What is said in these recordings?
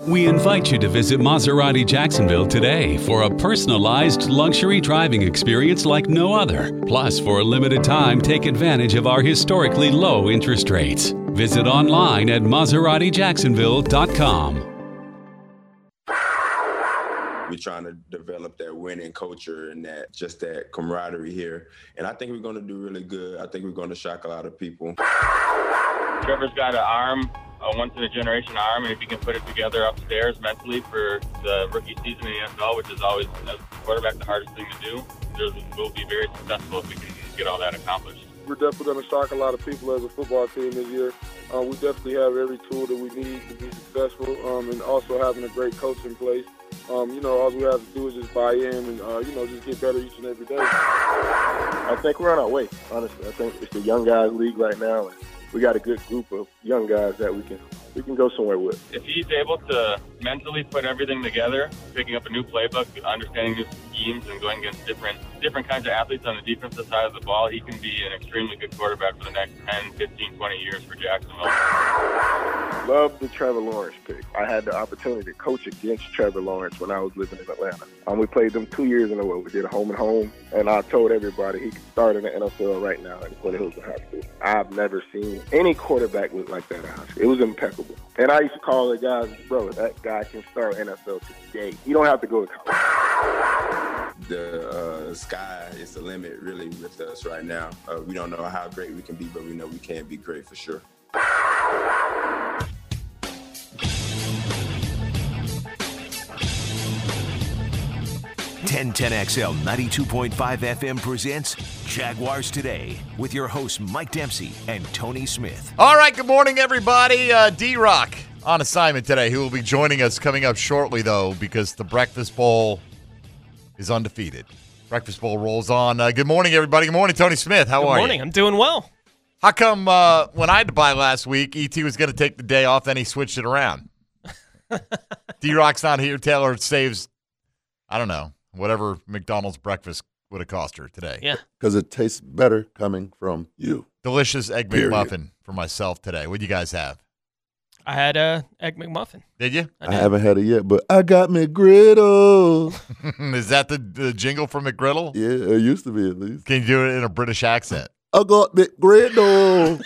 We invite you to visit Maserati Jacksonville today for a personalized luxury driving experience like no other. Plus, for a limited time, take advantage of our historically low interest rates. Visit online at MaseratiJacksonville.com. We're trying to develop that winning culture and that camaraderie here. And I think we're going to do really good. I think we're going to shock a lot of people. Trevor's got an arm, a once-in-a-generation arm, and if he can put it together upstairs mentally for the rookie season in the NFL, which is always, as a quarterback, the hardest thing to do, we'll be very successful if we can get all that accomplished. We're definitely going to shock a lot of people as a football team this year. We definitely have every tool that we need to be successful, and also having a great coach in place. All we have to do is just buy in and, just get better each and every day. I think we're on our way, honestly. I think it's the young guys league right now, and we got a good group of young guys that we can go somewhere with. If he's able to mentally put everything together, picking up a new playbook, understanding new schemes, and going against different kinds of athletes on the defensive side of the ball, he can be an extremely good quarterback for the next 10, 15, 20 years for Jacksonville. Love the Trevor Lawrence pick. I had the opportunity to coach against Trevor Lawrence when I was living in Atlanta. We played them 2 years in a row. We did a home and home, and I told everybody he could start in the NFL right now in Flint Hills High School. I've never seen any quarterback look like that in high school. It was impeccable. And I used to call the guys, bro, that guy can start NFL today. You don't have to go to college. The sky is the limit, really, with us right now. We don't know how great we can be, but we know we can be great for sure. 1010XL 92.5 FM presents Jaguars Today with your hosts Mike Dempsey and Tony Smith. All right, good morning, everybody. D-Rock on assignment today, who will be joining us coming up shortly, though, because the Breakfast Bowl is undefeated. Breakfast Bowl rolls on. Good morning, everybody. Good morning, Tony Smith. How are you? Good morning. I'm doing well. How come when I had to buy last week, E.T. was going to take the day off, then he switched it around? D-Rock's not here. Taylor saves, I don't know, whatever McDonald's breakfast would have cost her today. Yeah. Because it tastes better coming from you. Delicious Egg McMuffin for myself today. What do you guys have? I had a Egg McMuffin. Did you? I haven't had it yet, but I got McGriddle. Is that the jingle from McGriddle? Yeah, it used to be at least. Can you do it in a British accent? I got McGriddle.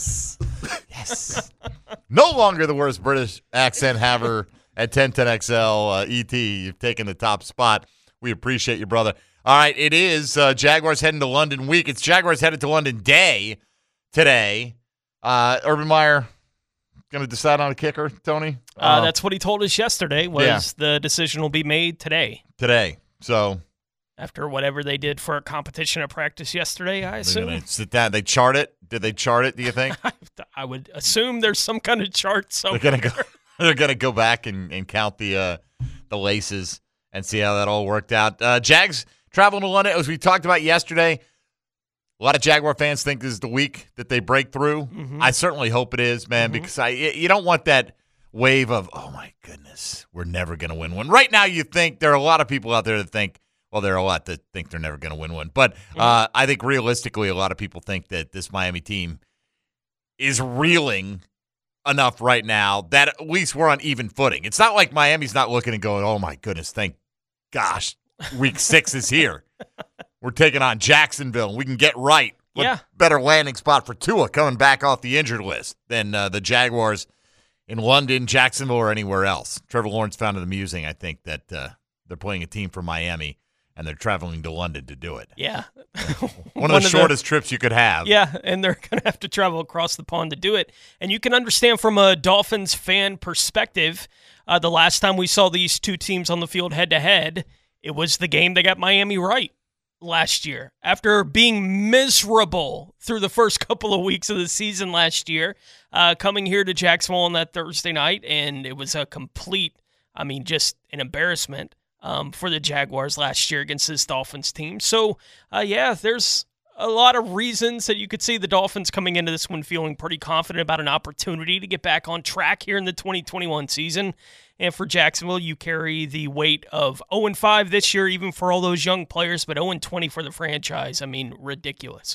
Yes. No longer the worst British accent haver at 1010XL. ET, you've taken the top spot. We appreciate you, brother. All right, it is Jaguars heading to London week. It's Jaguars headed to London day today. Urban Meyer going to decide on a kicker, Tony? That's what he told us yesterday was the decision will be made today. Today. So after whatever they did for a competition at practice yesterday, I assume. They're going to sit down. They chart it? Did they chart it, do you think? I would assume there's some kind of chart somewhere. They're going to go back and count the laces and see how that all worked out. Jags traveling to London, as we talked about yesterday. A lot of Jaguar fans think this is the week that they break through. Mm-hmm. I certainly hope it is, man, because you don't want that wave of, oh, my goodness, we're never going to win one. Right now you think there are a lot of people out there that think, well, there are a lot that think they're never going to win one. But I think realistically a lot of people think that this Miami team is reeling enough right now that at least we're on even footing. It's not like Miami's not looking and going, oh, my goodness, thank gosh, week 6 is here. We're taking on Jacksonville. We can get right. What better landing spot for Tua coming back off the injured list than the Jaguars in London, Jacksonville, or anywhere else. Trevor Lawrence found it amusing, I think, that they're playing a team from Miami and they're traveling to London to do it. Yeah. One of the shortest trips you could have. Yeah, and they're going to have to travel across the pond to do it. And you can understand from a Dolphins fan perspective, the last time we saw these two teams on the field head-to-head, it was the game that got Miami right last year. After being miserable through the first couple of weeks of the season last year, coming here to Jacksonville on that Thursday night, and it was a complete, just an embarrassment for the Jaguars last year against this Dolphins team. So, there's a lot of reasons that you could see the Dolphins coming into this one feeling pretty confident about an opportunity to get back on track here in the 2021 season. And for Jacksonville, you carry the weight of 0-5 this year, even for all those young players, but 0-20 for the franchise. Ridiculous.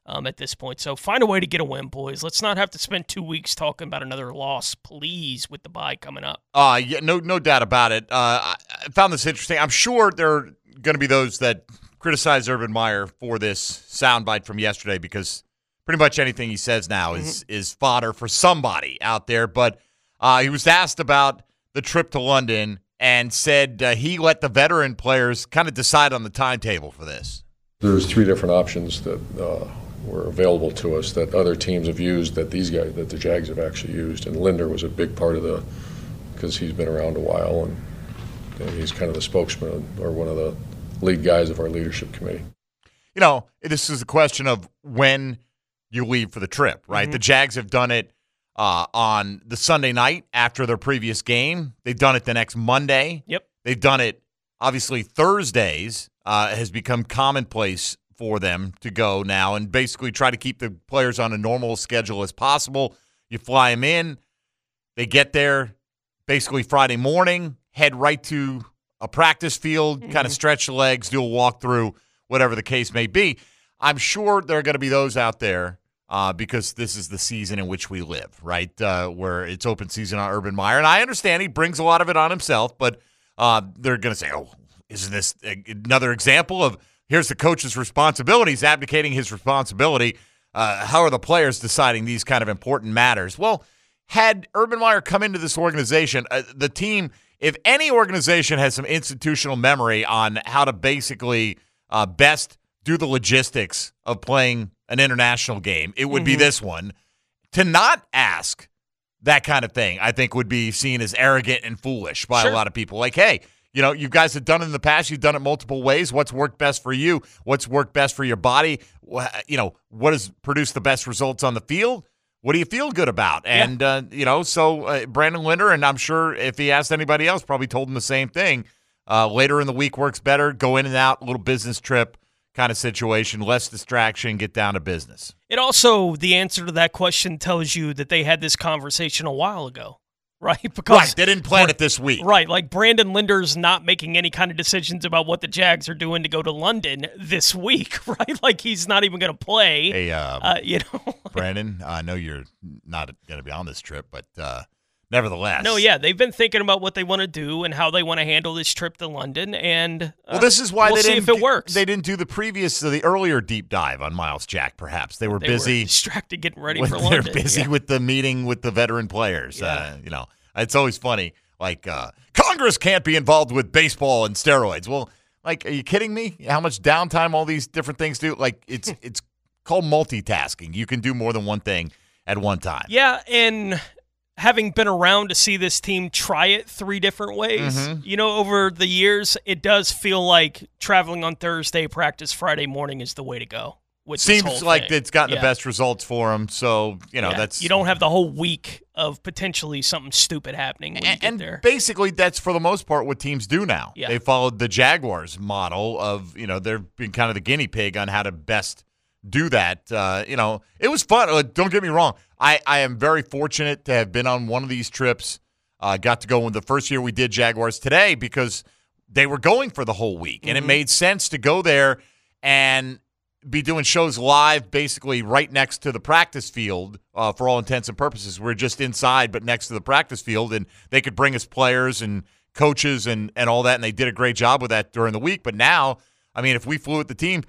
at this point. So find a way to get a win, boys. Let's not have to spend 2 weeks talking about another loss, please, with the bye coming up. Yeah, no doubt about it. I found this interesting. I'm sure there are going to be those that criticize Urban Meyer for this soundbite from yesterday because pretty much anything he says now is fodder for somebody out there. But he was asked about the trip to London and said he let the veteran players kind of decide on the timetable for this. There's 3 different options that were available to us that other teams have used that the Jags have actually used. And Linder was a big part of because he's been around a while and he's kind of the spokesman or one of the lead guys of our leadership committee. You know, this is a question of when you leave for the trip, right? The Jags have done it on the Sunday night after their previous game. They've done it the next Monday. Yep. They've done it, obviously, Thursdays has become commonplace for them to go now and basically try to keep the players on a normal schedule as possible. You fly them in. They get there basically Friday morning, head right to a practice field, kind of stretch the legs, do a walkthrough, whatever the case may be. I'm sure there are going to be those out there because this is the season in which we live, right, where it's open season on Urban Meyer. And I understand he brings a lot of it on himself, but they're going to say, oh, isn't this another example of here's the coach's responsibility? He's abdicating his responsibility. How are the players deciding these kind of important matters? Well, had Urban Meyer come into this organization, the team, if any organization has some institutional memory on how to basically best do the logistics of playing an international game, it would be this one. To not ask that kind of thing, I think, would be seen as arrogant and foolish by a lot of people. Like, hey, you know, you guys have done it in the past. You've done it multiple ways. What's worked best for you? What's worked best for your body? You know, what has produced the best results on the field? What do you feel good about? And, you know, so Brandon Linder, and I'm sure if he asked anybody else, probably told him the same thing. Later in the week works better. Go in and out, a little business trip kind of situation, less distraction, get down to business. It also, the answer to that question tells you that they had this conversation a while ago, right? Because they didn't plan it this week. Right, like Brandon Linder's not making any kind of decisions about what the Jags are doing to go to London this week, right? Like he's not even going to play. Hey, you know, Brandon, I know you're not going to be on this trip, but nevertheless. No, yeah, they've been thinking about what they want to do and how they want to handle this trip to London, and well, this is why we'll they see didn't. If it works. They didn't do the earlier deep dive on Myles Jack. Perhaps they were busy, distracted, getting ready for London. They're busy with the meeting with the veteran players. Yeah. You know, it's always funny. Like Congress can't be involved with baseball and steroids. Well, like, are you kidding me? How much downtime all these different things do? Like, it's called multitasking. You can do more than one thing at one time. Yeah, and having been around to see this team try it 3 different ways, you know, over the years, it does feel like traveling on Thursday, practice Friday morning is the way to go. Seems like it's gotten the best results for them. So, you know, that's... You don't have the whole week of potentially something stupid happening when you get there. Basically, that's for the most part what teams do now. Yeah. They followed the Jaguars model of, you know, they've been kind of the guinea pig on how to best do that. You know, it was fun. Don't get me wrong. I am very fortunate to have been on one of these trips. Got to go in the first year we did Jaguars Today because they were going for the whole week. And it made sense to go there and be doing shows live basically right next to the practice field for all intents and purposes. We're just inside but next to the practice field, and they could bring us players and coaches and all that, and they did a great job with that during the week. But now, I mean, if we flew with the team,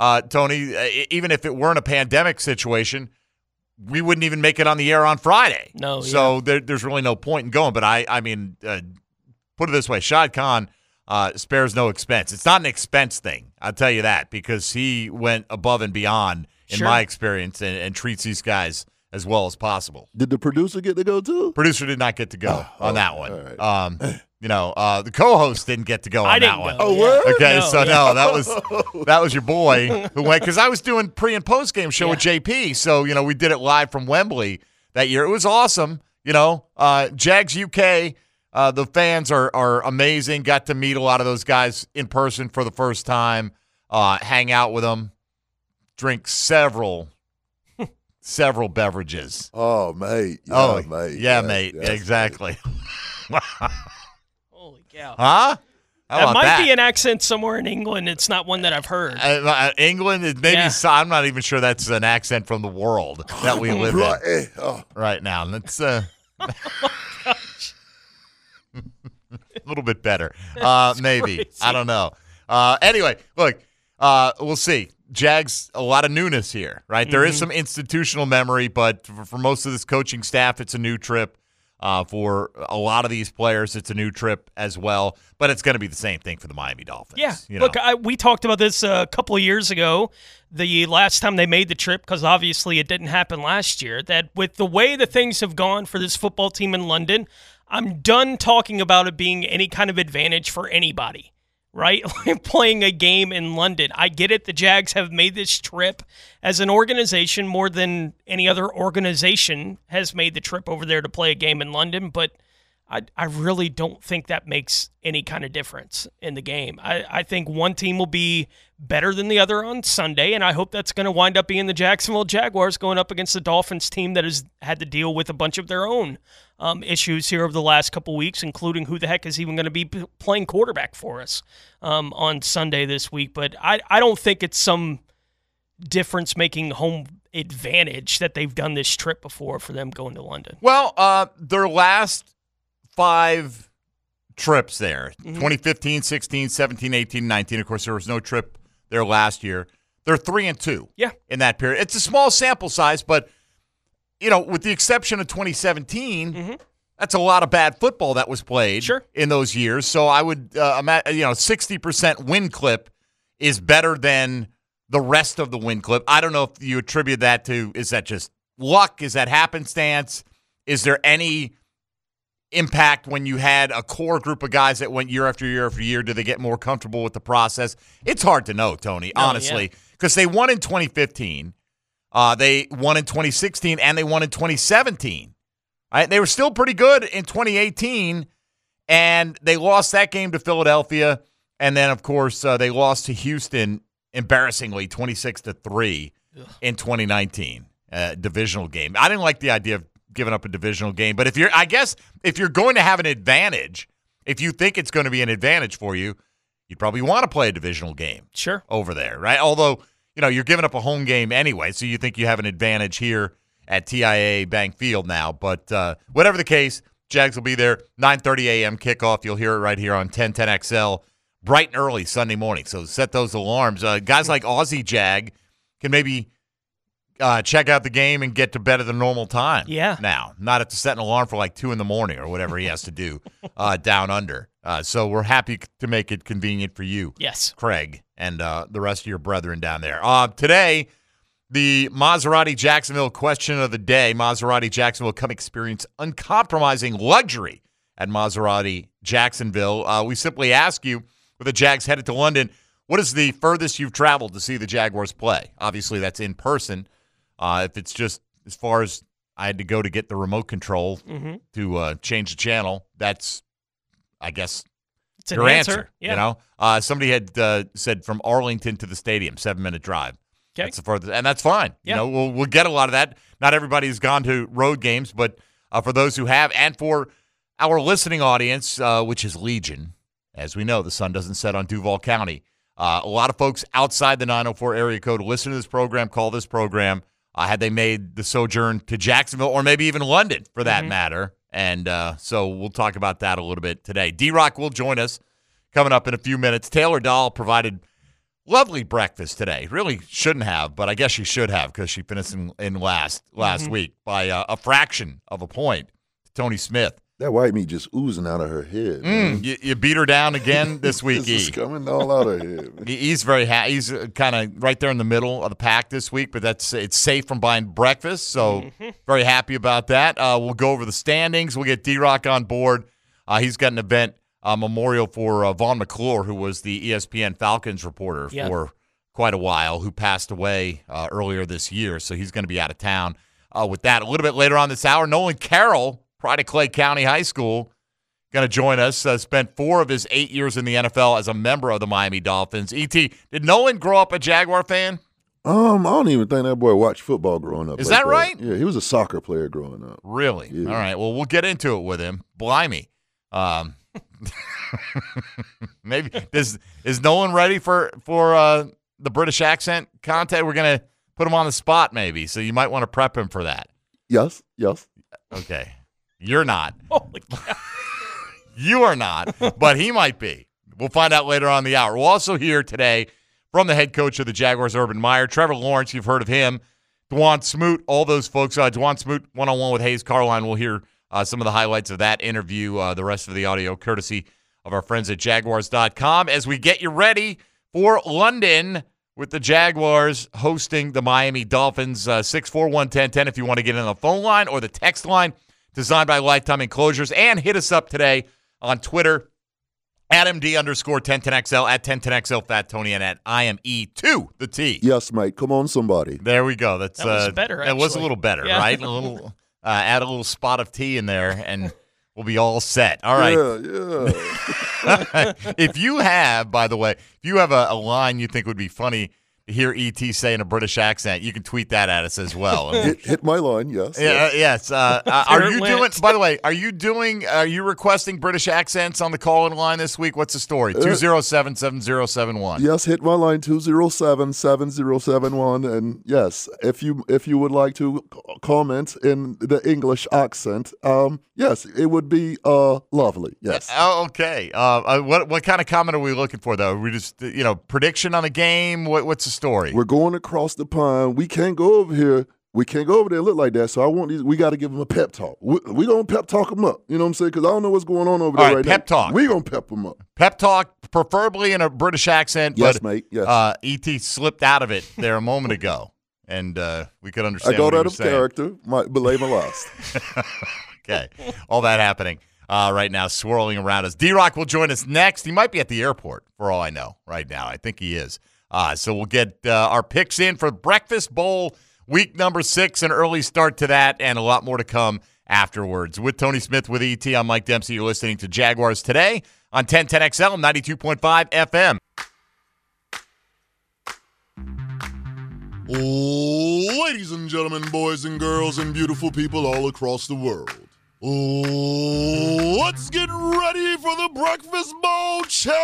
Tony, even if it weren't a pandemic situation, we wouldn't even make it on the air on Friday. No, so there's really no point in going. But I mean, put it this way, Shad Khan spares no expense. It's not an expense thing, I'll tell you that, because he went above and beyond in my experience and treats these guys as well as possible. Did the producer get to go too? Producer did not get to go on that one. All right. You know, the co-host didn't get to go on that one. Oh, word? Okay, that was your boy who went, because I was doing pre and post game show with JP. So, you know, we did it live from Wembley that year. It was awesome. You know, Jags UK, the fans are amazing. Got to meet a lot of those guys in person for the first time, hang out with them, drink several beverages. Oh, mate. Mate. Yeah, mate. Exactly. Holy cow. Huh? That might be an accent somewhere in England. It's not one that I've heard. England, maybe. I'm not even sure that's an accent from the world that we live in right now. That's a little bit better, maybe. Crazy. I don't know. Anyway, look, we'll see. Jags, a lot of newness here, right? Mm-hmm. There is some institutional memory, but for most of this coaching staff, it's a new trip. For a lot of these players, it's a new trip as well, but it's going to be the same thing for the Miami Dolphins. Yeah, look, we talked about this a couple of years ago, the last time they made the trip, because obviously it didn't happen last year, that with the way that things have gone for this football team in London, I'm done talking about it being any kind of advantage for anybody. Right? Playing a game in London. I get it. The Jags have made this trip as an organization more than any other organization has made the trip over there to play a game in London, but I really don't think that makes any kind of difference in the game. I think one team will be better than the other on Sunday, and I hope that's going to wind up being the Jacksonville Jaguars going up against the Dolphins team that has had to deal with a bunch of their own issues here over the last couple weeks, including who the heck is even going to be playing quarterback for us on Sunday this week. But I don't think it's some difference-making home advantage that they've done this trip before for them going to London. Well, their last 5 trips there, 2015, 16, 17, 18, 19. Of course, there was no trip there last year. They're 3-2 in that period. It's a small sample size, but, with the exception of 2017, that's a lot of bad football that was played in those years. So I would imagine, 60% win clip is better than the rest of the win clip. I don't know if you attribute that to, is that just luck? Is that happenstance? Is there any impact when you had a core group of guys that went year after year after year? Do they get more comfortable with the process? It's hard to know, Tony, honestly, because they won in 2015, they won in 2016, and they won in 2017. Right? They were still pretty good in 2018, and they lost that game to Philadelphia, and then, of course, they lost to Houston embarrassingly 26-3 in 2019, divisional game. I didn't like the idea of giving up a divisional game, but if you're going to have an advantage, if you think it's going to be an advantage for you, you'd probably want to play a divisional game over there, right? Although, you're giving up a home game anyway, so you think you have an advantage here at TIAA Bank Field now. But whatever the case, Jags will be there, 9:30 a.m. kickoff. You'll hear it right here on 1010XL, bright and early Sunday morning. So set those alarms. Guys like Aussie Jag can maybe check out the game and get to bed at the normal time. Yeah. Now, not have to set an alarm for like 2 a.m. or whatever he has to do down under. So we're happy to make it convenient for you. Yes. Craig and the rest of your brethren down there. Today, the Maserati Jacksonville question of the day. Maserati Jacksonville, come experience uncompromising luxury at Maserati Jacksonville. We simply ask you, with the Jags headed to London, what is the furthest you've traveled to see the Jaguars play? Obviously, that's in person. If it's just as far as I had to go to get the remote control to change the channel, that's, I guess, it's your answer. Yeah. Somebody had said from Arlington to the stadium, 7-minute drive. Okay. That's the furthest, and that's fine. Yeah. We'll get a lot of that. Not everybody's gone to road games, but for those who have, and for our listening audience, which is legion, as we know, the sun doesn't set on Duval County. A lot of folks outside the 904 area code listen to this program, call this program. Had they made the sojourn to Jacksonville or maybe even London for that matter. And so we'll talk about that a little bit today. D-Rock will join us coming up in a few minutes. Taylor Dahl provided lovely breakfast today. Really shouldn't have, but I guess she should have because she finished in last week by a fraction of a point to Tony Smith. That white meat just oozing out of her head. You beat her down again this week, It's coming all out of her head. Man. He's very happy. He's kind of right there in the middle of the pack this week, but it's safe from buying breakfast, so very happy about that. We'll go over the standings. We'll get D-Rock on board. He's got an event memorial for Vaughn McClure, who was the ESPN Falcons reporter for quite a while, who passed away earlier this year, so he's going to be out of town with that. A little bit later on this hour, Nolan Carroll, pride of Clay County High School, going to join us. Spent 4 of his 8 years in the NFL as a member of the Miami Dolphins. E.T., did Nolan grow up a Jaguar fan? I don't even think that boy watched football growing up. Is that right? Yeah, he was a soccer player growing up. Really? Yeah. All right. Well, we'll get into it with him. Blimey. Maybe is Nolan ready for the British accent content? We're gonna put him on the spot, maybe. So you might want to prep him for that. Yes. Okay, you're not. Holy cow. You are not, but he might be. We'll find out later on in the hour. We'll also hear today from the head coach of the Jaguars, Urban Meyer, Trevor Lawrence. You've heard of him. Dwan Smoot, all those folks. Dwan Smoot, one-on-one with Hayes Carline. We'll hear some of the highlights of that interview, the rest of the audio, courtesy of our friends at Jaguars.com. As we get you ready for London with the Jaguars hosting the Miami Dolphins. 641-1010 if you want to get in the phone line or the text line, designed by Lifetime Enclosures. And hit us up today on Twitter, at MD_1010XL, at 1010XL, Fat Tony, and at IME2, the T. Yes, mate. Come on, somebody. There we go. That was better, It was a actually. little better, Yeah. right? A little, add a little spot of tea in there, and we'll be all set. All right. Yeah. If you have, by the way, a line you think would be funny to hear E.T. say in a British accent, you can tweet that at us as well. Hit my line, yes. Yes. Are you Fair doing? Lance. By the way, are you requesting British accents on the call-in line this week? What's the story? 207-7071. Yes, hit my line 207-7071, and yes, if you would like to comment in the English accent, yes, it would be lovely. Yes. Oh, okay. What kind of comment are we looking for though? We just prediction on the game. What's the story? We're going across the pond. We can't go over here. We can't go over there and look like that. So I want these. We got to give them a pep talk. We gonna pep talk them up. You know what I'm saying? Because I don't know what's going on over there right now. Pep talk. We gonna pep them up. Pep talk, preferably in a British accent. Yes, but, mate. Yes. E.T. slipped out of it there a moment ago, and we could understand. I got what he out was of saying. character. Might belay my last. Okay, all that happening right now, swirling around us. D-Rock will join us next. He might be at the airport, for all I know, right now. I think he is. So we'll get our picks in for Breakfast Bowl, week number 6, an early start to that, and a lot more to come afterwards. With Tony Smith with E.T., I'm Mike Dempsey. You're listening to Jaguars Today on 1010XL, 92.5 FM. Ladies and gentlemen, boys and girls, and beautiful people all across the world, let's get ready for the Breakfast Bowl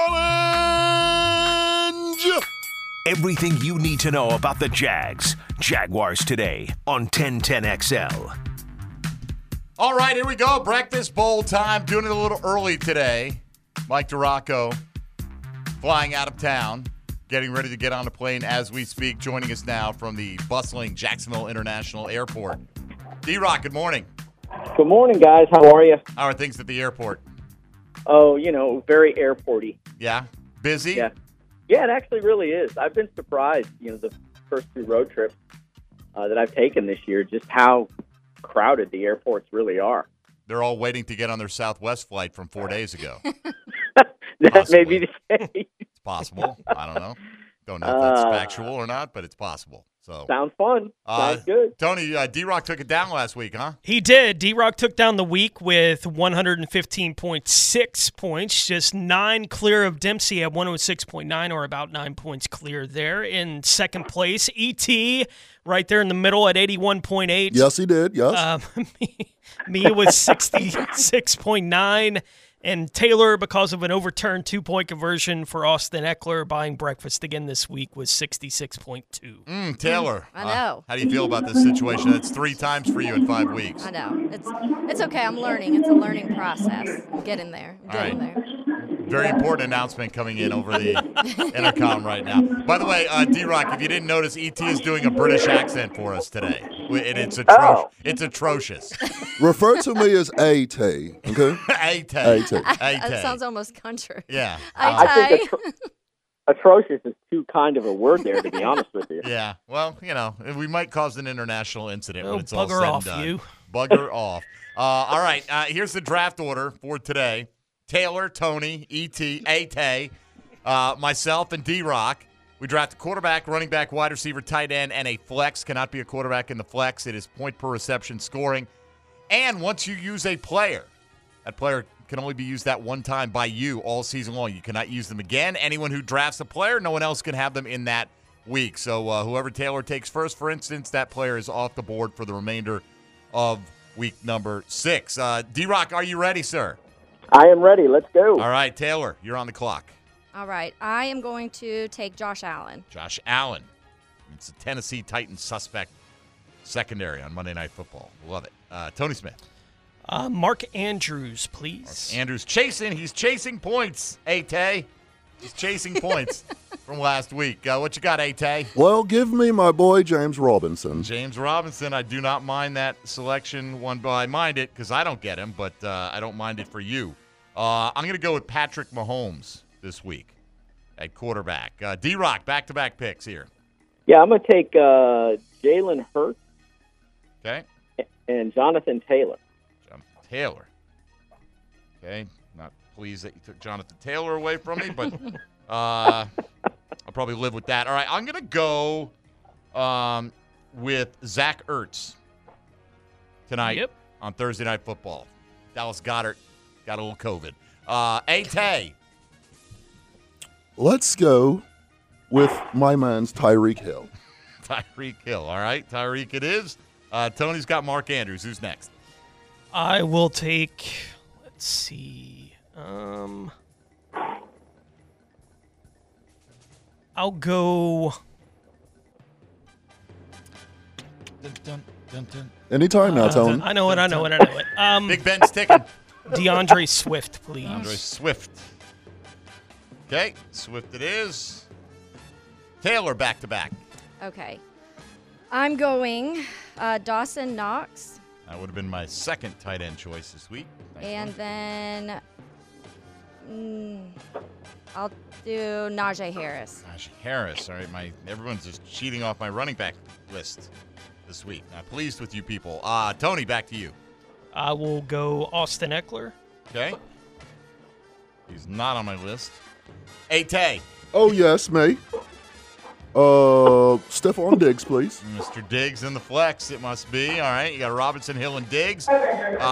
Challenge! Everything you need to know about the Jags. Jaguars Today on 1010XL. All right, here we go. Breakfast Bowl time. Doing it a little early today. Mike DeRocco flying out of town, getting ready to get on a plane as we speak. Joining us now from the bustling Jacksonville International Airport. D-Rock, good morning. Good morning, guys. How are you? How are things at the airport? Oh, very airporty. Yeah? Busy? Yeah. Yeah, it actually really is. I've been surprised, the first 2 road trips that I've taken this year, just how crowded the airports really are. They're all waiting to get on their Southwest flight from 4 days ago. That may be the case. It's possible. I don't know. Don't know if that's factual or not, but it's possible. So sounds fun. Sounds good. Tony, D-Rock took it down last week, huh? He did. D-Rock took down the week with 115.6 points, just 9 clear of Dempsey at 106.9, or about 9 points clear there. In second place, E.T. right there in the middle at 81.8. Yes, he did. Yes. Me with 66.9. And Taylor, because of an overturned 2-point conversion for Austin Eckler, buying breakfast again this week, was 66.2. Taylor. I know. How do you feel about this situation? That's 3 times for you in 5 weeks. I know. It's okay. I'm learning. It's a learning process. I'm getting there. There. Very important announcement coming in over the intercom right now. By the way, D-Rock, if you didn't notice, E.T. is doing a British accent for us today. And it's It's atrocious. Refer to me as A-Tay, okay? A-Tay. That sounds almost country. Yeah. I think atrocious is too kind of a word there, to be honest with you. Yeah. Well, we might cause an international incident when it's all said bugger and off, done. you. Bugger off. All right. Here's the draft order for today. Taylor, Tony, E.T., A-Tay, myself, and D-Rock. We draft a quarterback, running back, wide receiver, tight end, and a flex. Cannot be a quarterback in the flex. It is point per reception scoring. And once you use a player, that player can only be used that one time by you all season long. You cannot use them again. Anyone who drafts a player, no one else can have them in that week. So whoever Taylor takes first, for instance, that player is off the board for the remainder of week number 6. D-Rock, are you ready, sir? I am ready. Let's go. All right, Taylor, you're on the clock. All right. I am going to take Josh Allen. Josh Allen. It's a Tennessee Titans suspect secondary on Monday Night Football. Love it. Tony Smith. Mark Andrews, please. Mark Andrews chasing. He's chasing points, A-Tay. He's chasing points from last week. What you got, A-Tay? Well, give me my boy James Robinson. James Robinson. I do not mind that selection. I mind it because I don't get him, but I don't mind it for you. I'm going to go with Patrick Mahomes this week at quarterback. D-Rock, back-to-back picks here. Yeah, I'm going to take Jalen Hurts. Okay. And Jonathan Taylor. Jonathan Taylor. Okay. Not pleased that you took Jonathan Taylor away from me, but I'll probably live with that. All right, I'm going to go with Zach Ertz tonight on Thursday Night Football. Dallas Goedert got a little COVID. A-Tay. Let's go with my man's Tyreek Hill. Tyreek Hill. All right, Tyreek it is. Tony's got Mark Andrews. Who's next? I will take, let's see. I'll go. Anytime now, Tony. I know it. Big Ben's ticking. DeAndre Swift, please. DeAndre Swift. Okay, Swift it is. Taylor back-to-back. Okay. I'm going Dawson Knox. That would have been my second tight end choice this week. And then I'll do Najee Harris. Najee Harris. All right, everyone's just cheating off my running back list this week. I'm pleased with you people. Tony, back to you. I will go Austin Eckler. Okay. He's not on my list. A-Tay. Oh, yes, me. Stephon Diggs, please. Mr. Diggs in the flex, it must be. All right, you got Robinson, Hill, and Diggs. I'm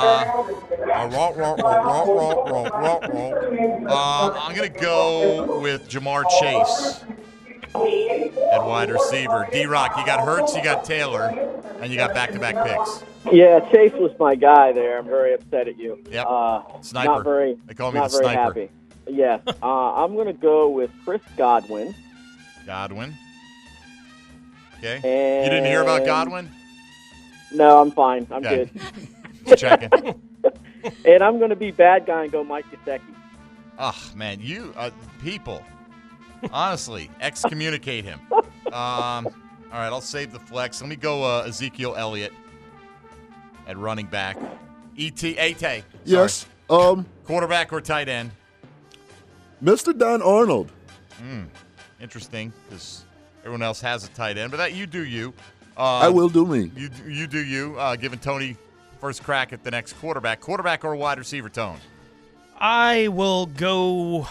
going to go with Jamar Chase at wide receiver. D-Rock, you got Hurts, you got Taylor, and you got back-to-back picks. Yeah, Chase was my guy there. I'm very upset at you. Yep. Sniper. They call me the sniper. Happy. Yes. I'm going to go with Chris Godwin. Godwin. Okay. And you didn't hear about Godwin? No, I'm fine. I'm good. Just checking. And I'm going to be bad guy and go Mike Gesicki. Oh, man, you people, honestly, excommunicate him. All right, I'll save the flex. Let me go Ezekiel Elliott at running back. A-Tay. Yes. Quarterback or tight end? Mr. Dan Arnold. Interesting, because everyone else has a tight end, but that you do you. I will do me. You do you. Giving Tony first crack at the next quarterback. Quarterback or wide receiver, Tone? I will go.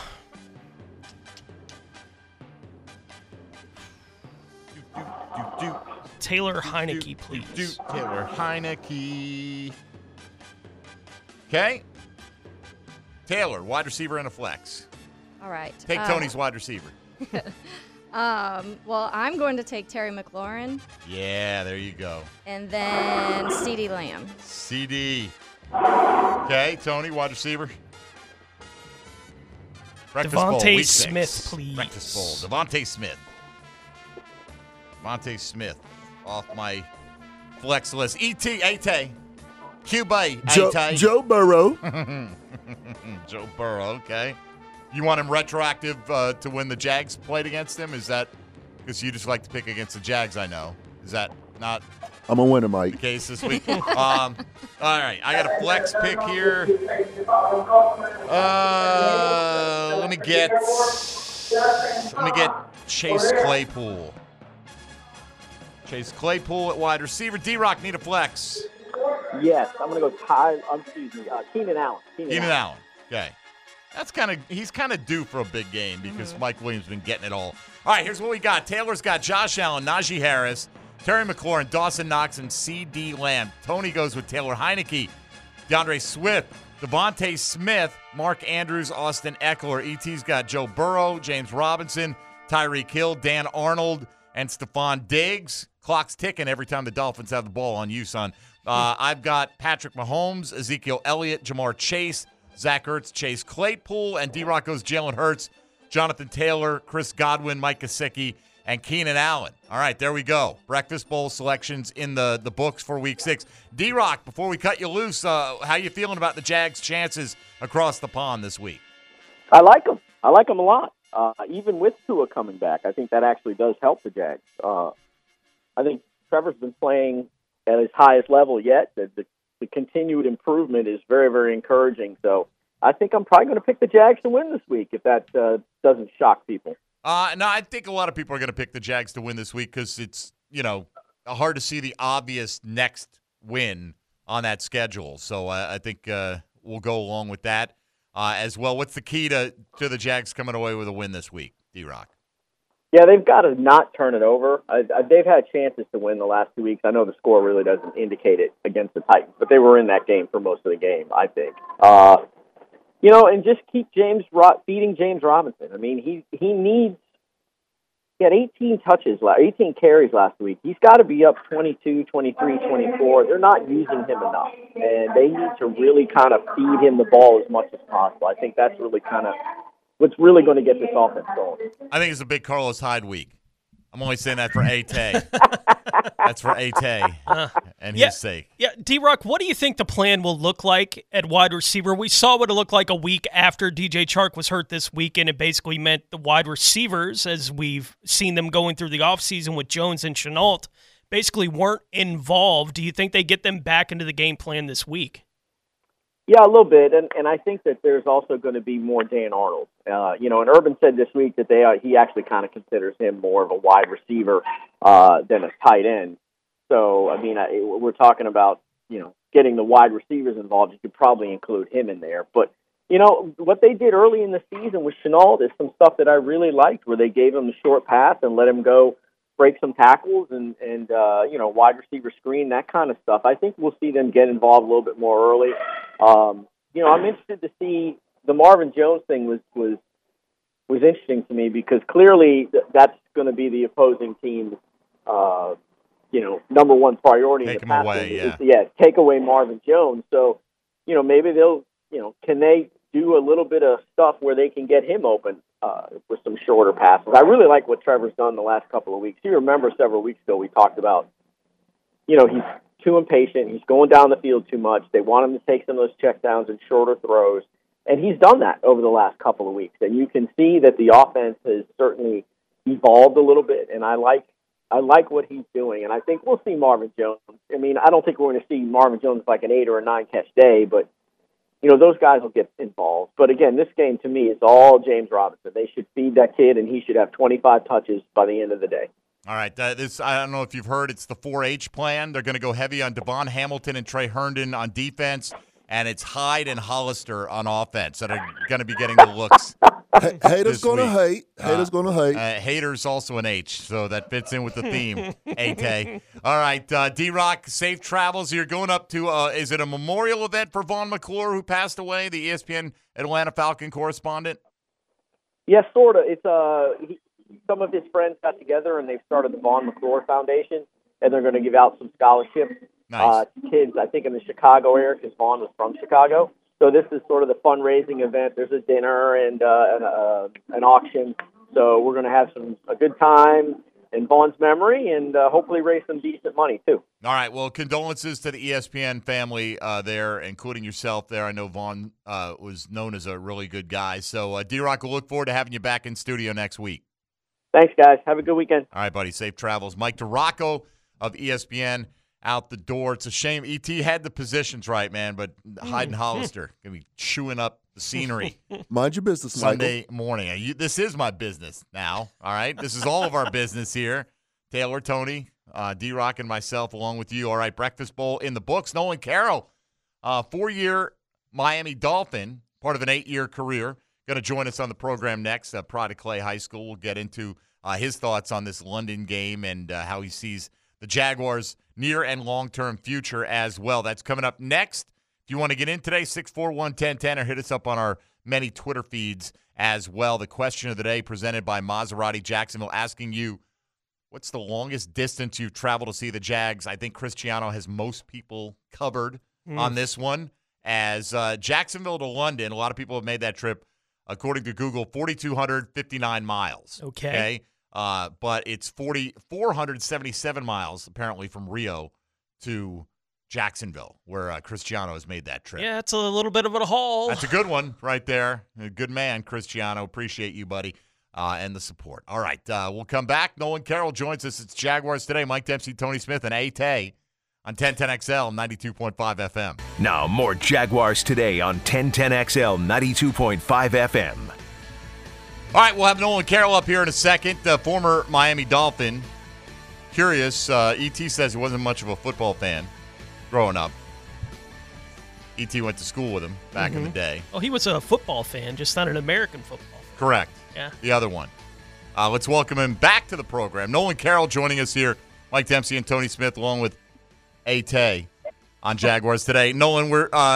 Taylor Heineke, please. Taylor Heineke. Okay. Taylor, wide receiver and a flex. All right. Take Tony's wide receiver. Well, I'm going to take Terry McLaurin. Yeah, there you go. And then CeeDee Lamb. CD. Okay, Tony, wide receiver. Breakfast Bowl, Devontae week Smith, 6. please. Breakfast Bowl. Devontae Smith. Devontae Smith off my flex list. A-Tay. Q-Bay. Joe Burrow. Joe Burrow, okay. You want him retroactive to when the Jags played against him? Is that because you just like to pick against the Jags, I know. Is that not I'm a winner, Mike. the case this week? All right, I got a flex pick here. Let me get Chase Claypool. Chase Claypool at wide receiver. D-Rock need a flex. Yes, I'm going to go Keenan Allen. Keenan Allen. Okay. He's kind of due for a big game because Mike Williams has been getting it all. All right, here's what we got. Taylor's got Josh Allen, Najee Harris, Terry McLaurin, Dawson Knox, and CeeDee Lamb. Tony goes with Taylor Heineke, DeAndre Swift, Devontae Smith, Mark Andrews, Austin Eckler. ET's got Joe Burrow, James Robinson, Tyreek Hill, Dan Arnold, and Stephon Diggs. Clock's ticking every time the Dolphins have the ball on you, son. I've got Patrick Mahomes, Ezekiel Elliott, Jamar Chase, Zach Ertz, Chase Claypool, and D-Rock goes Jalen Hurts, Jonathan Taylor, Chris Godwin, Mike Gesicki, and Keenan Allen. All right, there we go. Breakfast Bowl selections in the books for Week 6. D-Rock, before we cut you loose, how you feeling about the Jags' chances across the pond this week? I like them. I like them a lot. Even with Tua coming back, I think that actually does help the Jags. I think Trevor's been playing at his highest level yet. The continued improvement is very, very encouraging. So I think I'm probably going to pick the Jags to win this week if that doesn't shock people. No, I think a lot of people are going to pick the Jags to win this week because it's, hard to see the obvious next win on that schedule. So I think we'll go along with that as well. What's the key to the Jags coming away with a win this week, D-Rock? Yeah, they've got to not turn it over. They've had chances to win the last 2 weeks. I know the score really doesn't indicate it against the Titans, but they were in that game for most of the game, I think. And just keep feeding James Robinson. I mean, he had 18 carries last week. He's got to be up 22, 23, 24. They're not using him enough, and they need to really kind of feed him the ball as much as possible. I think that's really kind of what's really going to get this offense going. I think it's a big Carlos Hyde week. I'm only saying that for A-Tay. That's for A-Tay and his sake. Yeah, D-Rock, what do you think the plan will look like at wide receiver? We saw what it looked like a week after DJ Chark was hurt this week, and it basically meant the wide receivers, as we've seen them going through the offseason with Jones and Shenault, basically weren't involved. Do you think they get them back into the game plan this week? Yeah, a little bit, and I think that there's also going to be more Dan Arnold. And Urban said this week that he actually kind of considers him more of a wide receiver than a tight end. So, I mean, we're talking about, getting the wide receivers involved. You could probably include him in there. But, what they did early in the season with Shenault is some stuff that I really liked, where they gave him the short pass and let him go break some tackles and wide receiver screen, that kind of stuff. I think we'll see them get involved a little bit more early. I'm interested to see the Marvin Jones thing was interesting to me because clearly that's going to be the opposing team's number one priority. Take him away, take away Marvin Jones. So, maybe they'll, can they do a little bit of stuff where they can get him open with some shorter passes. I really like what Trevor's done the last couple of weeks. You remember several weeks ago we talked about, he's too impatient. He's going down the field too much. They want him to take some of those checkdowns and shorter throws. And he's done that over the last couple of weeks. And you can see that the offense has certainly evolved a little bit. And I like what he's doing. And I think we'll see Marvin Jones. I mean, I don't think we're going to see Marvin Jones like an 8 or a 9 catch day, but those guys will get involved. But again, this game to me is all James Robinson. They should feed that kid, and he should have 25 touches by the end of the day. All right, I don't know if you've heard, it's the 4H plan. They're going to go heavy on Devon Hamilton and Trey Herndon on defense, and it's Hyde and Hollister on offense that are going to be getting the looks. Haters going to hate. Haters going to hate. Haters also an H, so that fits in with the theme, A-Tay. All right, D-Rock, safe travels. You're going up to, is it a memorial event for Vaughn McClure, who passed away, the ESPN Atlanta Falcon correspondent? Yes, sort of. It's some of his friends got together, and they've started the Vaughn McClure Foundation, and they're going to give out some scholarships to kids, I think, in the Chicago area, because Vaughn was from Chicago. So this is sort of the fundraising event. There's a dinner and an auction. So we're going to have a good time in Vaughn's memory and hopefully raise some decent money, too. All right. Well, condolences to the ESPN family there, including yourself there. I know Vaughn was known as a really good guy. So, D-Rock, we'll look forward to having you back in studio next week. Thanks, guys. Have a good weekend. All right, buddy. Safe travels. Mike DiRocco of ESPN out the door. It's a shame. ET had the positions right, man, but Hyde and Hollister going to be chewing up the scenery. Mind your business, Sunday Michael. morning. This is my business now, all right? This is all of our business here. Taylor, Tony, D-Rock, and myself along with you. All right, Breakfast Bowl in the books. Nolan Carroll, 4-year Miami Dolphin, part of an 8-year career, going to join us on the program next. Pride of Clay High School. We'll get into his thoughts on this London game and how he sees the Jaguars' near and long-term future as well. That's coming up next. If you want to get in today, 641-1010, or hit us up on our many Twitter feeds as well. The question of the day presented by Maserati Jacksonville, asking you, what's the longest distance you've traveled to see the Jags? I think Cristiano has most people covered on this one. as Jacksonville to London. A lot of people have made that trip, according to Google, 4,259 miles. Okay. But it's 477 miles, apparently, from Rio to Jacksonville, where Cristiano has made that trip. Yeah, it's a little bit of a haul. That's a good one right there. A good man, Cristiano. Appreciate you, buddy, and the support. All right, we'll come back. Nolan Carroll joins us. It's Jaguars Today. Mike Dempsey, Tony Smith, and A-Tay on 1010XL 92.5 FM. Now more Jaguars Today on 1010XL 92.5 FM. All right, we'll have Nolan Carroll up here in a second, former Miami Dolphin. Curious, E.T. says he wasn't much of a football fan growing up. E.T. went to school with him back in the day. Oh, he was a football fan, just not an American football fan. Correct. Yeah. The other one. Let's welcome him back to the program. Nolan Carroll joining us here. Mike Dempsey and Tony Smith, along with A-Tay on Jaguars Today. Nolan,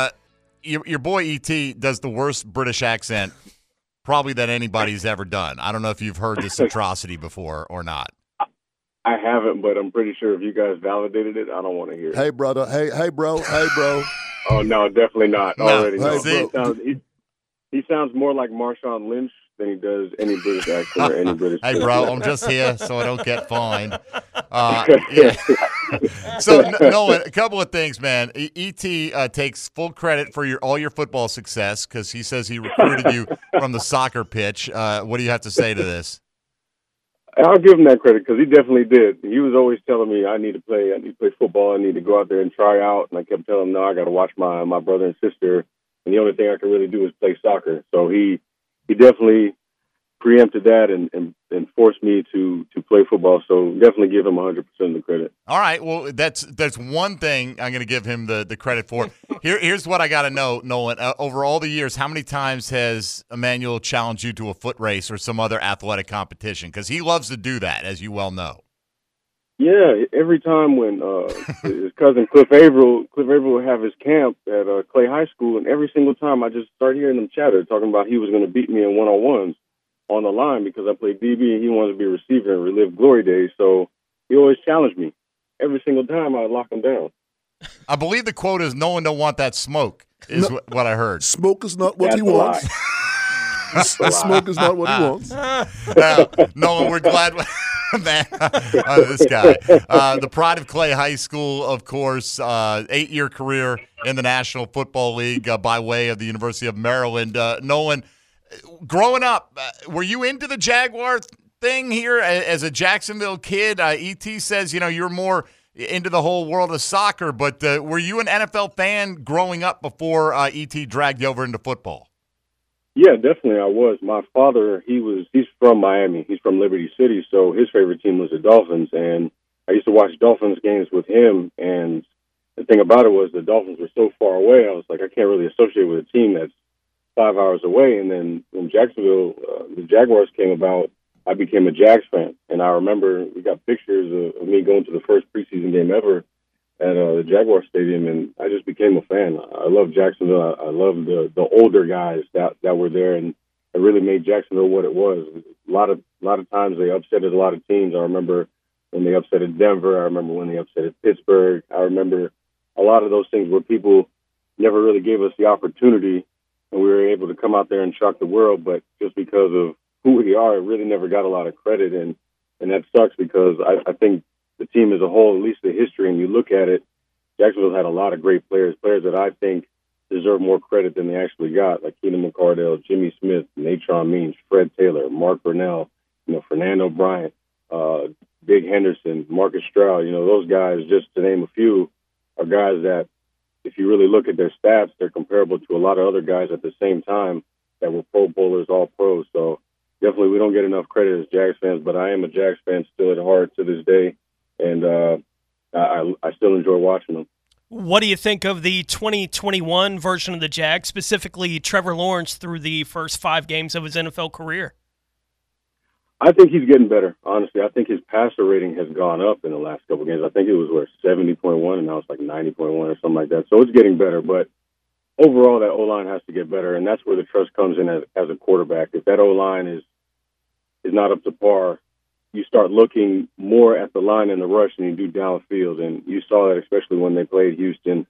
your boy E.T. does the worst British accent probably that anybody's ever done. I don't know if you've heard this atrocity before or not. I haven't, but I'm pretty sure if you guys validated it, I don't want to hear it. Hey, brother. Hey, bro. Hey, bro. Oh, no, definitely not. Already. Hey, no. He sounds more like Marshawn Lynch than he does any British accent or any British. Hey, bro, I'm just here so I don't get fined. Yeah. So, Nolan, a couple of things, man. E.T. Takes full credit for all your football success because he says he recruited you from the soccer pitch. What do you have to say to this? I'll give him that credit because he definitely did. He was always telling me I need to play football. I need to go out there and try out. And I kept telling him, no, I got to watch my brother and sister. And the only thing I can really do is play soccer. So he definitely preempted that and forced me to play football. So definitely give him 100% of the credit. All right. Well, that's one thing I'm going to give him the credit for. Here's what I got to know, Nolan. Over all the years, how many times has Emmanuel challenged you to a foot race or some other athletic competition? Because he loves to do that, as you well know. Yeah, every time when his cousin Cliff Averill would have his camp at Clay High School, and every single time I just started hearing them chatter, talking about he was going to beat me in one-on-ones on the line because I played DB and he wanted to be a receiver and relive glory days. So he always challenged me. Every single time I'd lock him down. I believe the quote is, no one don't want that smoke, is what I heard. Smoke is not what he wants. Smoke is not what he wants. Nolan, we're glad. Man, this guy. The pride of Clay High School, of course, 8-year career in the National Football League by way of the University of Maryland. Nolan, growing up, were you into the Jaguar thing here as a Jacksonville kid? E.T. says, you're more into the whole world of soccer, but were you an NFL fan growing up before E.T. dragged you over into football? Yeah, definitely I was. My father, he's from Miami. He's from Liberty City, so his favorite team was the Dolphins, and I used to watch Dolphins games with him, and the thing about it was the Dolphins were so far away, I was like, I can't really associate with a team that's 5 hours away, and then when Jacksonville, the Jaguars came about, I became a Jags fan, and I remember we got pictures of me going to the first preseason game ever at the Jaguar Stadium, and I just became a fan. I love Jacksonville. I love the older guys that were there, and it really made Jacksonville what it was. A lot of times they upsetted a lot of teams. I remember when they upsetted Denver. I remember when they upsetted Pittsburgh. I remember a lot of those things where people never really gave us the opportunity, and we were able to come out there and shock the world, but just because of who we are, it really never got a lot of credit, and that sucks because I think the team as a whole, at least the history, and you look at it, Jacksonville had a lot of great players that I think deserve more credit than they actually got, like Keenan McCardell, Jimmy Smith, Natron Means, Fred Taylor, Mark Brunell, Fernando Bryant, Big Henderson, Marcus Stroud. Those guys, just to name a few, are guys that, if you really look at their stats, they're comparable to a lot of other guys at the same time that were Pro Bowlers, all pros. So definitely we don't get enough credit as Jags fans, but I am a Jags fan still at heart to this day, and I still enjoy watching them. What do you think of the 2021 version of the Jags, specifically Trevor Lawrence through the first 5 games of his NFL career? I think he's getting better, honestly. I think his passer rating has gone up in the last couple of games. I think it was, 70.1, and now it's like 90.1 or something like that. So it's getting better, but overall that O-line has to get better, and that's where the trust comes in as a quarterback. If that O-line is not up to par, you start looking more at the line and the rush than you do downfield, and you saw that especially when they played Houston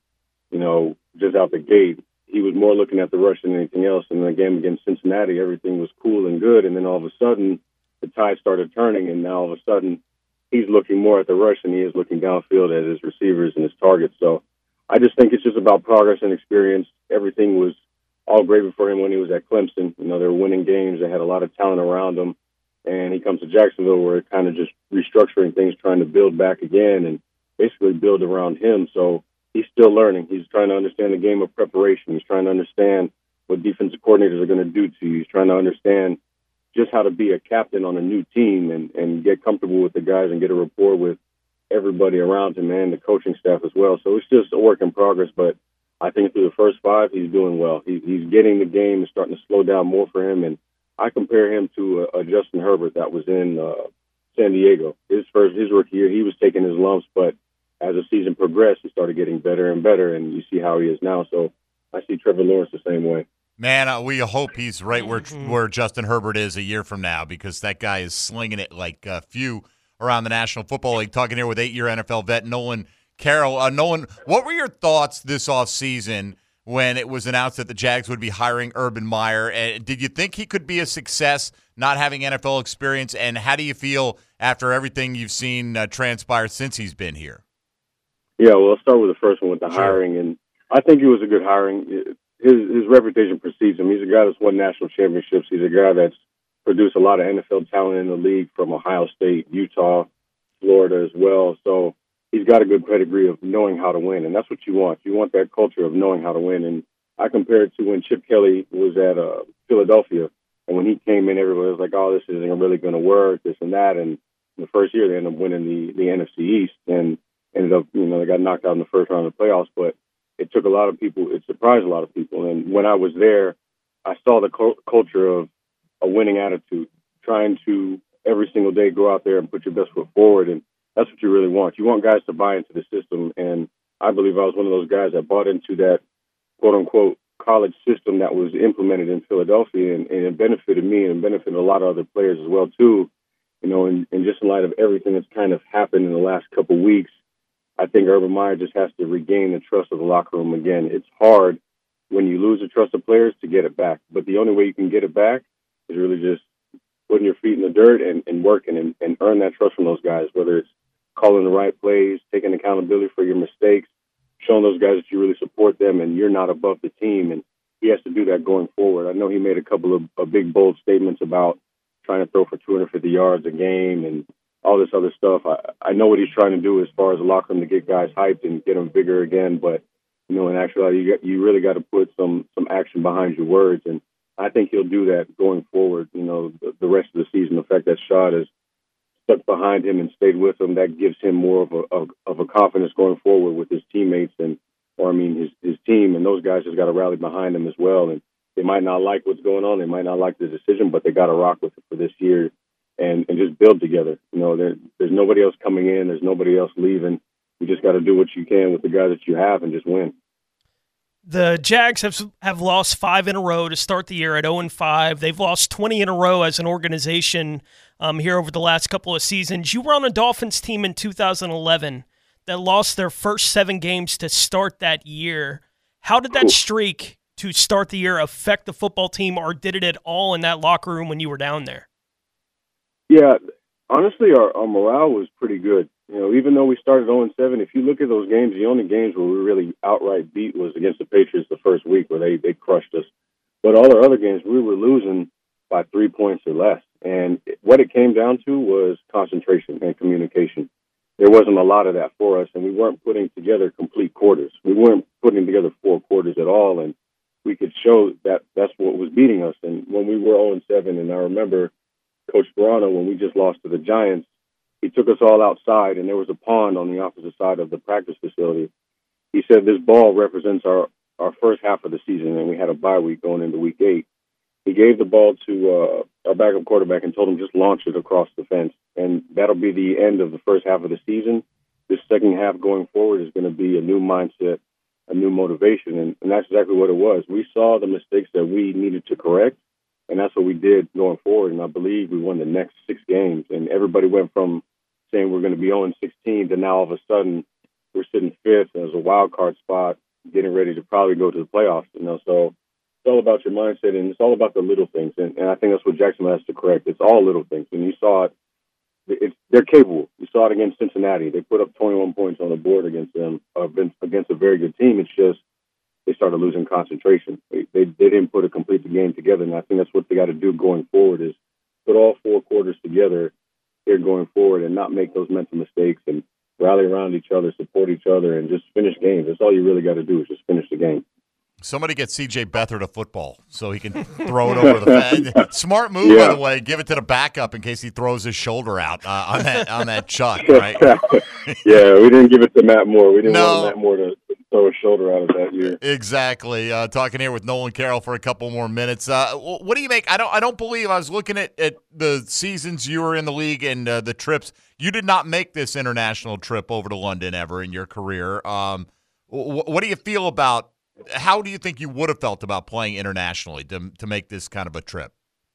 just out the gate, he was more looking at the rush than anything else. And in the game against Cincinnati, everything was cool and good. And then all of a sudden, the tide started turning, and now all of a sudden, he's looking more at the rush than he is looking downfield at his receivers and his targets. So I just think it's just about progress and experience. Everything was all gravy for him when he was at Clemson. They were winning games. They had a lot of talent around him. And he comes to Jacksonville where it's kind of just restructuring things, trying to build back again and basically build around him. So he's still learning. He's trying to understand the game of preparation. He's trying to understand what defensive coordinators are going to do to you. He's trying to understand just how to be a captain on a new team and get comfortable with the guys and get a rapport with everybody around him and the coaching staff as well. So it's just a work in progress, but I think through the first 5, he's doing well. He's getting the game and starting to slow down more for him. And I compare him to a Justin Herbert that was in San Diego. His rookie year, he was taking his lumps, but as the season progressed, he started getting better and better, and you see how he is now. So I see Trevor Lawrence the same way. Man, we hope he's right where Justin Herbert is a year from now, because that guy is slinging it like a few around the National Football League. Talking here with 8-year NFL vet Nolan Carroll. Nolan, what were your thoughts this offseason when it was announced that the Jags would be hiring Urban Meyer? Did you think he could be a success not having NFL experience, and how do you feel after everything you've seen transpire since he's been here? Yeah, well, I'll start with the first one with the hiring, and I think it was a good hiring. His reputation precedes him. He's a guy that's won national championships. He's a guy that's produced a lot of NFL talent in the league from Ohio State, Utah, Florida as well. So he's got a good pedigree of knowing how to win, and that's what you want. You want that culture of knowing how to win. And I compare it to when Chip Kelly was at Philadelphia, and when he came in, everybody was like, oh, this isn't really going to work, this and that. And in the first year, they ended up winning the NFC East and ended up, they got knocked out in the first round of the playoffs. But it took a lot of people, it surprised a lot of people. And when I was there, I saw the culture of a winning attitude, trying to every single day go out there and put your best foot forward. And that's what you really want. You want guys to buy into the system. And I believe I was one of those guys that bought into that quote unquote college system that was implemented in Philadelphia, and it benefited me and benefited a lot of other players as well too. And just in light of everything that's kind of happened in the last couple of weeks, I think Urban Meyer just has to regain the trust of the locker room again. It's hard when you lose the trust of players to get it back, but the only way you can get it back is really just putting your feet in the dirt and working and earn that trust from those guys, whether it's calling the right plays, taking accountability for your mistakes, showing those guys that you really support them and you're not above the team. And he has to do that going forward. I know he made a couple of big, bold statements about trying to throw for 250 yards a game and all this other stuff. I know what he's trying to do as far as the locker room to get guys hyped and get them bigger again. But, in actuality, you really got to put some action behind your words. And I think he'll do that going forward, the rest of the season. The fact that Shad has stuck behind him and stayed with him, that gives him more of a confidence going forward with his teammates his team. And those guys just got to rally behind him as well. And they might not like what's going on. They might not like the decision, but they got to rock with it for this year and just build together. There's nobody else coming in. There's nobody else leaving. You just got to do what you can with the guys that you have and just win. The Jags have lost 5 in a row to start the year at 0-5. They've lost 20 in a row as an organization here over the last couple of seasons. You were on a Dolphins team in 2011 that lost their first 7 games to start that year. How did that streak to start the year affect the football team, or did it at all in that locker room when you were down there? Yeah, honestly, our morale was pretty good. Even though we started 0-7, if you look at those games, the only games where we really outright beat was against the Patriots the first week where they crushed us. But all our other games, we were losing by 3 points or less. And what it came down to was concentration and communication. There wasn't a lot of that for us, and we weren't putting together complete quarters. We weren't putting together 4 quarters at all, and we could show that that's what was beating us. And when we were 0-7, and I remember Coach Sparano, when we just lost to the Giants, he took us all outside, and there was a pond on the opposite side of the practice facility. He said this ball represents our first half of the season, and we had a bye week going into week 8. He gave the ball to our backup quarterback and told him just launch it across the fence, and that'll be the end of the first half of the season. This second half going forward is going to be a new mindset, a new motivation, and that's exactly what it was. We saw the mistakes that we needed to correct, and that's what we did going forward. And I believe we won the next 6 games. And everybody went from saying we're going to be 0-16 to now all of a sudden we're sitting 5th as a wild card spot, getting ready to probably go to the playoffs. So it's all about your mindset, and it's all about the little things. And I think that's what Jacksonville has to correct. It's all little things. And you saw it. They're capable. You saw it against Cincinnati. They put up 21 points on the board against them, against a very good team. It's just they started losing concentration. They didn't put a complete game together, and I think that's what they got to do going forward is put all 4 quarters together here going forward and not make those mental mistakes and rally around each other, support each other, and just finish games. That's all you really got to do is just finish the game. Somebody get C.J. Beathard a football so he can throw it over the fence. Smart move, by the way. Give it to the backup in case he throws his shoulder out on that chuck, right? Yeah, we didn't give it to Matt Moore. We didn't want Matt Moore to throw his shoulder out of that year. Exactly. Talking here with Nolan Carroll for a couple more minutes. What do you make? I don't believe I was looking at the seasons you were in the league and the trips. You did not make this international trip over to London ever in your career. What do you feel about? How do you think you would have felt about playing internationally to make this kind of a trip?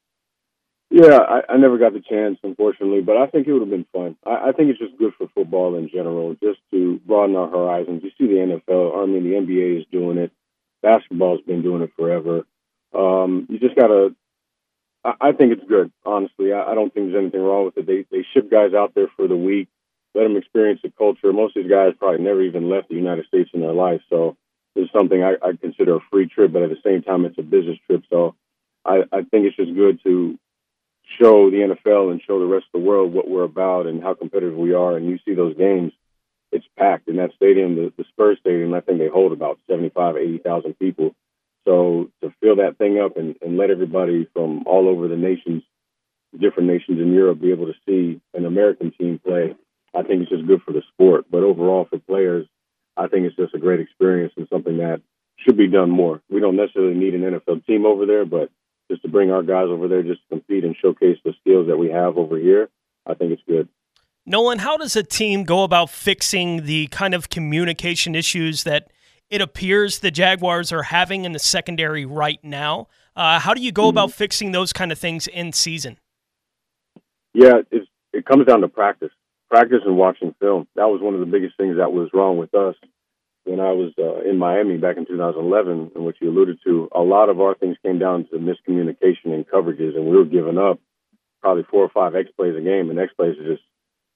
Yeah, I never got the chance, unfortunately, but I think it would have been fun. I think it's just good for football in general, just to broaden our horizons. You see the NFL, the NBA is doing it. Basketball's been doing it forever. You just got to – I think it's good, honestly. I don't think there's anything wrong with it. They ship guys out there for the week, let them experience the culture. Most of these guys probably never even left the United States in their life, so it's something I consider a free trip, but at the same time, it's a business trip. So I think it's just good to show the NFL and show the rest of the world what we're about and how competitive we are. And you see those games, it's packed in that stadium, the Spurs Stadium. I think they hold about 75, 80,000 people. So to fill that thing up and let everybody from all over the nations, different nations in Europe, be able to see an American team play, I think it's just good for the sport. But overall, for players, I think it's just a great experience and something that should be done more. We don't necessarily need an NFL team over there, but just to bring our guys over there just to compete and showcase the skills that we have over here, I think it's good. Nolan, how does a team go about fixing the kind of communication issues that it appears the Jaguars are having in the secondary right now? How do you go about fixing those kind of things in season? Yeah, it comes down to practice and watching film. That was one of the biggest things that was wrong with us when I was in Miami back in 2011, and what you alluded to. A lot of our things came down to miscommunication and coverages, and we were giving up probably 4 or 5 X plays a game, and X plays are just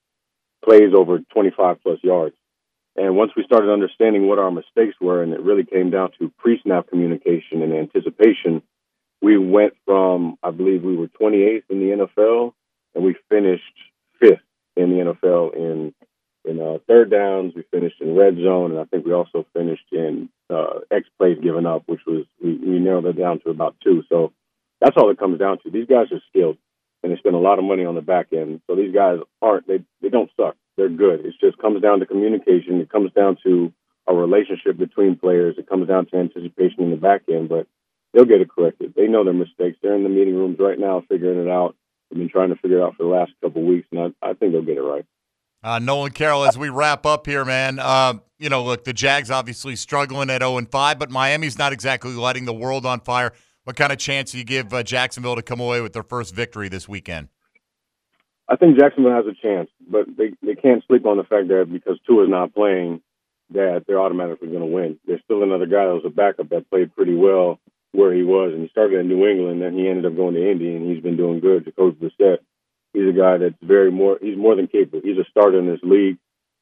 plays over 25-plus yards. And once we started understanding what our mistakes were, and it really came down to pre-snap communication and anticipation, we went from, I believe we were 28th in the NFL, and we finished 5th in the NFL in third downs. We finished in red zone, and I think we also finished in X plays given up, which was we narrowed it down to about 2. So that's all it comes down to. These guys are skilled, and they spend a lot of money on the back end. So these guys they don't suck. They're good. It just comes down to communication. It comes down to a relationship between players. It comes down to anticipation in the back end, but they'll get it corrected. They know their mistakes. They're in the meeting rooms right now figuring it out. We've been trying to figure it out for the last couple of weeks, and I think they'll get it right. Nolan Carroll, as we wrap up here, man, look, the Jags obviously struggling at 0-5, but Miami's not exactly lighting the world on fire. What kind of chance do you give Jacksonville to come away with their first victory this weekend? I think Jacksonville has a chance, but they can't sleep on the fact that because Tua's not playing, that they're automatically going to win. There's still another guy that was a backup that played pretty well where he was, and he started in New England, and he ended up going to Indy, and he's been doing good. Jacoby Brissett, he's a guy that's he's more than capable. He's a starter in this league.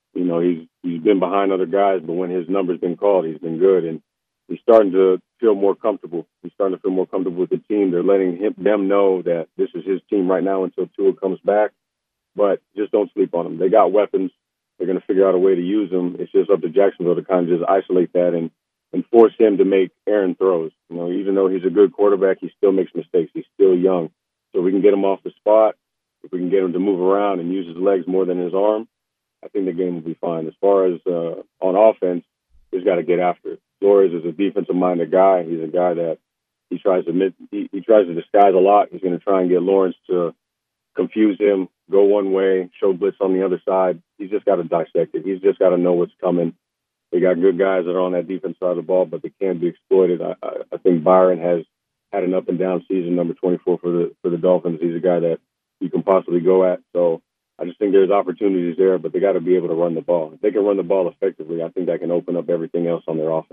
He's been behind other guys, but when his number's been called, he's been good, and he's starting to feel more comfortable. He's starting to feel more comfortable with the team. They're letting them know that this is his team right now until Tua comes back, but just don't sleep on them. They got weapons. They're going to figure out a way to use them. It's just up to Jacksonville to kind of just isolate that and force him to make errant throws. Even though he's a good quarterback, he still makes mistakes. He's still young. So we can get him off the spot. If we can get him to move around and use his legs more than his arm, I think the game will be fine. As far as on offense, he's got to get after it. Flores is a defensive-minded guy. He's a guy that he tries to disguise a lot. He's going to try and get Lawrence to confuse him, go one way, show blitz on the other side. He's just got to dissect it. He's just got to know what's coming. They got good guys that are on that defense side of the ball, but they can be exploited. I think Byron has had an up-and-down season, number 24 for the Dolphins. He's a guy that you can possibly go at. So I just think there's opportunities there, but they got to be able to run the ball. If they can run the ball effectively, I think that can open up everything else on their offense.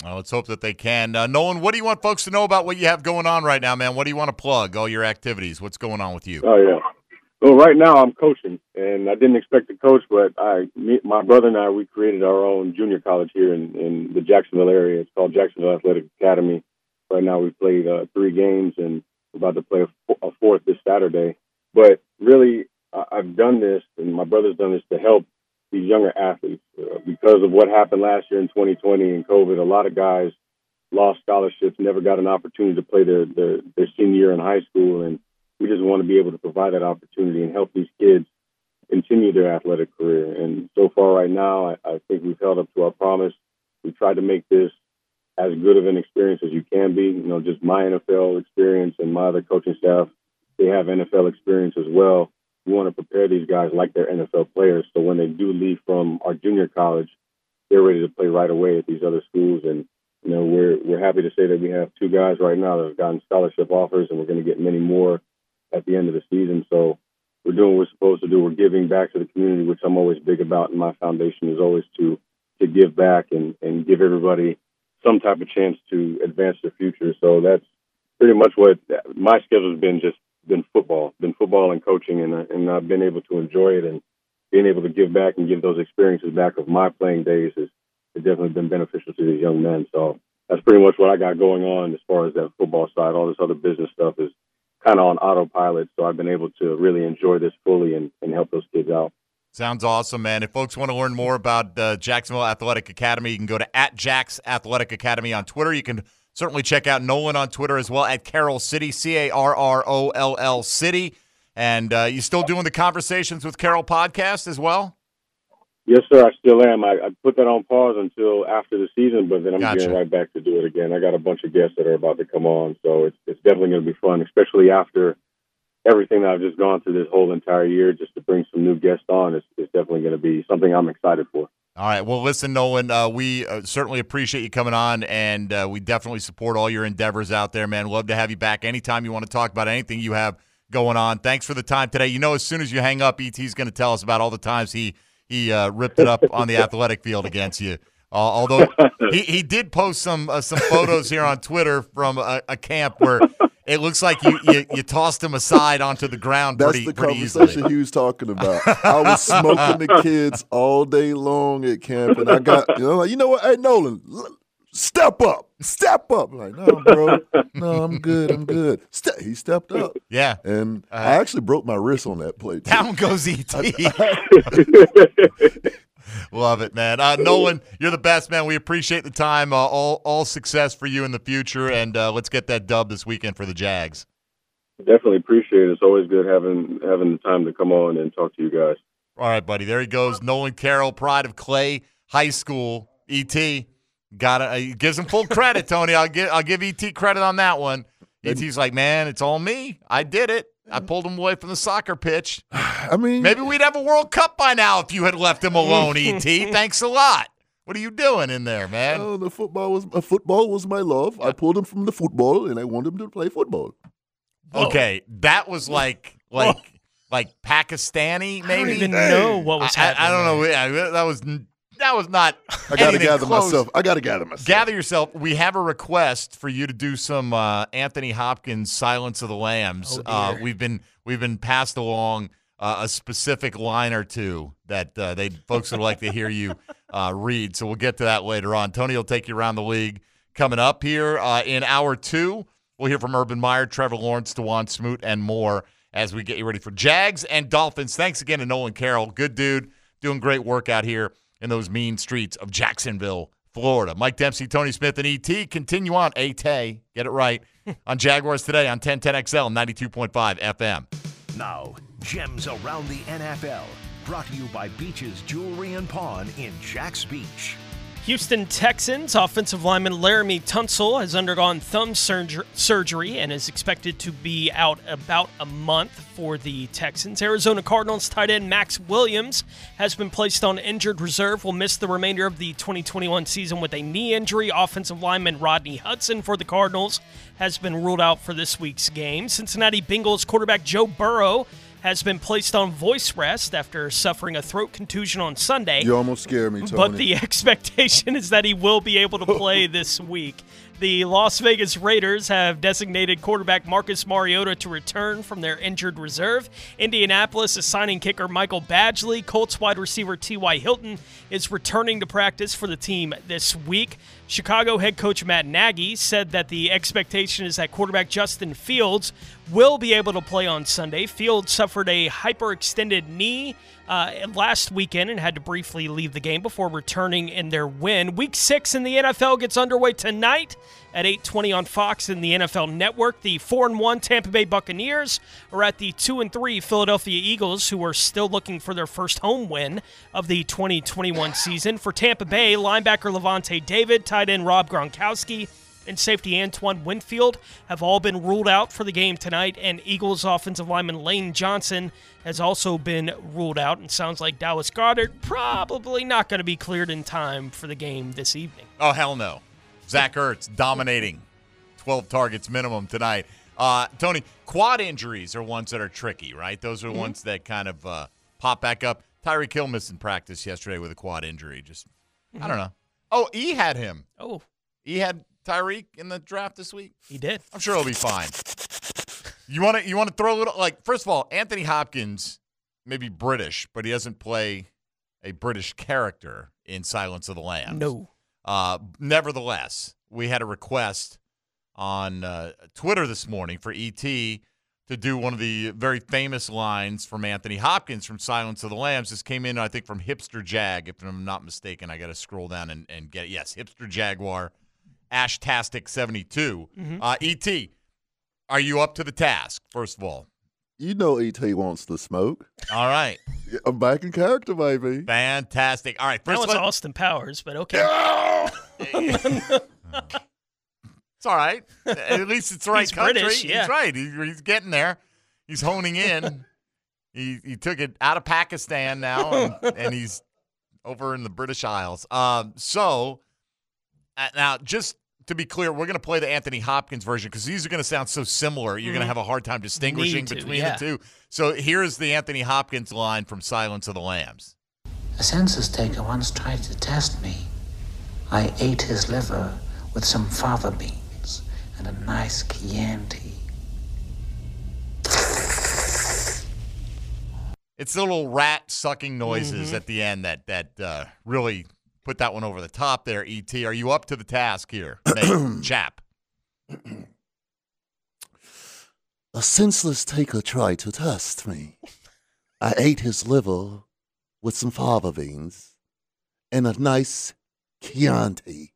Well, let's hope that they can. Nolan, what do you want folks to know about what you have going on right now, man? What do you want to plug? All your activities. What's going on with you? Oh, yeah. Well, right now I'm coaching, and I didn't expect to coach, but my brother and I, we created our own junior college here in the Jacksonville area. It's called Jacksonville Athletic Academy. Right now we've played 3 games, and we're about to play a 4th this Saturday. But really, I've done this, and my brother's done this to help these younger athletes. Because of what happened last year in 2020 and COVID, a lot of guys lost scholarships, never got an opportunity to play their senior year in high school, and we just want to be able to provide that opportunity and help these kids continue their athletic career. And so far right now, I think we've held up to our promise. We've tried to make this as good of an experience as you can be. You know, just my NFL experience and my other coaching staff, they have NFL experience as well. We want to prepare these guys like they're NFL players, so when they do leave from our junior college, they're ready to play right away at these other schools. And you know, we're happy to say that we have 2 guys right now that have gotten scholarship offers, and we're going to get many more at the end of the season. So we're doing what we're supposed to do. We're giving back to the community, which I'm always big about, and my foundation is always to give back and give everybody some type of chance to advance their future. So that's pretty much what my schedule has been, just been football and coaching, and I've been able to enjoy it, and being able to give back and give those experiences back of my playing days has definitely been beneficial to these young men. So that's pretty much what I got going on as far as that football side. All this other business stuff is kind of on autopilot, so I've been able to really enjoy this fully and help those kids out. Sounds awesome, man. If folks want to learn more about Jacksonville Athletic Academy, you can go to @Jax Athletic Academy on Twitter. You can certainly check out Nolan on Twitter as well, @Carroll City, CARROLL City. And you still doing the Conversations with Carroll podcast as well? Yes, sir, I still am. I put that on pause until after the season, but then I'm getting right back to do it again. I got a bunch of guests that are about to come on, so it's definitely going to be fun, especially after everything that I've just gone through this whole entire year. Just to bring some new guests on is definitely going to be something I'm excited for. All right. Well, listen, Nolan, we certainly appreciate you coming on, and we definitely support all your endeavors out there, man. Love to have you back anytime you want to talk about anything you have going on. Thanks for the time today. You know, as soon as you hang up, ET's going to tell us about all the times he ripped it up on the athletic field against you. Although he did post some photos here on Twitter from a camp where it looks like you tossed him aside onto the ground. That's pretty the pretty conversation easily. he was talking about. I was smoking the kids all day long at camp, and I got you know what? Hey, Nolan, step up. I'm like, no, bro, no, I'm good. He stepped up. Yeah, and I actually broke my wrist on that play. Down goes ET. Love it, man. Nolan, you're the best, man. We appreciate the time. All success for you in the future, and let's get that dub this weekend for the Jags. Definitely appreciate it. It's always good having the time to come on and talk to you guys. All right, buddy. There he goes. Nolan Carroll, pride of Clay High School. ET gives him full credit, Tony. I'll give ET credit on that one. ET's like, man, it's all me. I did it. I pulled him away from the soccer pitch. I mean, maybe we'd have a World Cup by now if you had left him alone, ET. Thanks a lot. What are you doing in there, man? Oh, the football was my love. I pulled him from the football, and I wanted him to play football. Okay, that was like Pakistani, maybe. I don't even know what was happening. I don't know. That was not. I got to gather myself. Gather yourself. We have a request for you to do some Anthony Hopkins' "Silence of the Lambs." Oh, we've been passed along a specific line or two that folks would like to hear you read. So we'll get to that later on. Tony will take you around the league coming up here in hour 2. We'll hear from Urban Meyer, Trevor Lawrence, DeJuan Smoot, and more as we get you ready for Jags and Dolphins. Thanks again to Nolan Carroll. Good dude, doing great work out here in those mean streets of Jacksonville, Florida. Mike Dempsey, Tony Smith, and ET continue on. Get it right, on Jaguars Today on 1010XL 92.5 FM. Now, gems around the NFL, brought to you by Beach's Jewelry and Pawn in Jax Beach. Houston Texans offensive lineman Laramie Tunsil has undergone thumb surgery and is expected to be out about a month for the Texans. Arizona Cardinals tight end Max Williams has been placed on injured reserve, will miss the remainder of the 2021 season with a knee injury. Offensive lineman Rodney Hudson for the Cardinals has been ruled out for this week's game. Cincinnati Bengals quarterback Joe Burrow has been placed on voice rest after suffering a throat contusion on Sunday. You almost scared me, Tony. But the expectation is that he will be able to play this week. The Las Vegas Raiders have designated quarterback Marcus Mariota to return from their injured reserve. Indianapolis is signing kicker Michael Badgley. Colts wide receiver T.Y. Hilton is returning to practice for the team this week. Chicago head coach Matt Nagy said that the expectation is that quarterback Justin Fields will be able to play on Sunday. Fields suffered a hyperextended knee last weekend and had to briefly leave the game before returning in their win. Week 6 in the NFL gets underway tonight at 8:20 on Fox and the NFL Network. The 4-1 Tampa Bay Buccaneers are at the 2-3 Philadelphia Eagles, who are still looking for their first home win of the 2021 season. For Tampa Bay, linebacker Levante David, tight end Rob Gronkowski, and safety Antoine Winfield have all been ruled out for the game tonight, and Eagles offensive lineman Lane Johnson has also been ruled out, and sounds like Dallas Goedert probably not going to be cleared in time for the game this evening. Oh, hell no. Zach Ertz dominating 12 targets minimum tonight. Tony, quad injuries are ones that are tricky, right? Those are ones that kind of pop back up. Tyreek Hill missed in practice yesterday with a quad injury. I don't know. Oh, E had him. Oh. E had Tyreek in the draft this week? He did. I'm sure he'll be fine. You want to throw a little, like, first of all, Anthony Hopkins may be British, but he doesn't play a British character in Silence of the Lambs. No. Nevertheless, we had a request on Twitter this morning for ET to do one of the very famous lines from Anthony Hopkins from Silence of the Lambs. This came in, I think, from Hipster Jag, if I'm not mistaken. I got to scroll down and get it. Yes, Hipster Jaguar, Ashtastic72. ET, are you up to the task, first of all? You know E.T. wants to smoke. All right. I'm back in character, baby. Fantastic. All right. First that was Austin Powers, but okay. It's all right. At least it's the right country. British, yeah. He's right. He's getting there. He's honing in. He took it out of Pakistan now, and he's over in the British Isles. So now, just to be clear, we're going to play the Anthony Hopkins version because these are going to sound so similar. You're going to have a hard time distinguishing between the two. So here's the Anthony Hopkins line from Silence of the Lambs. A census taker once tried to test me. I ate his liver with some fava beans and a nice Chianti. It's the little rat sucking noises at the end that really put that one over the top there, E.T. Are you up to the task here, chap? A senseless taker tried to test me. I ate his liver with some fava beans and a nice Chianti.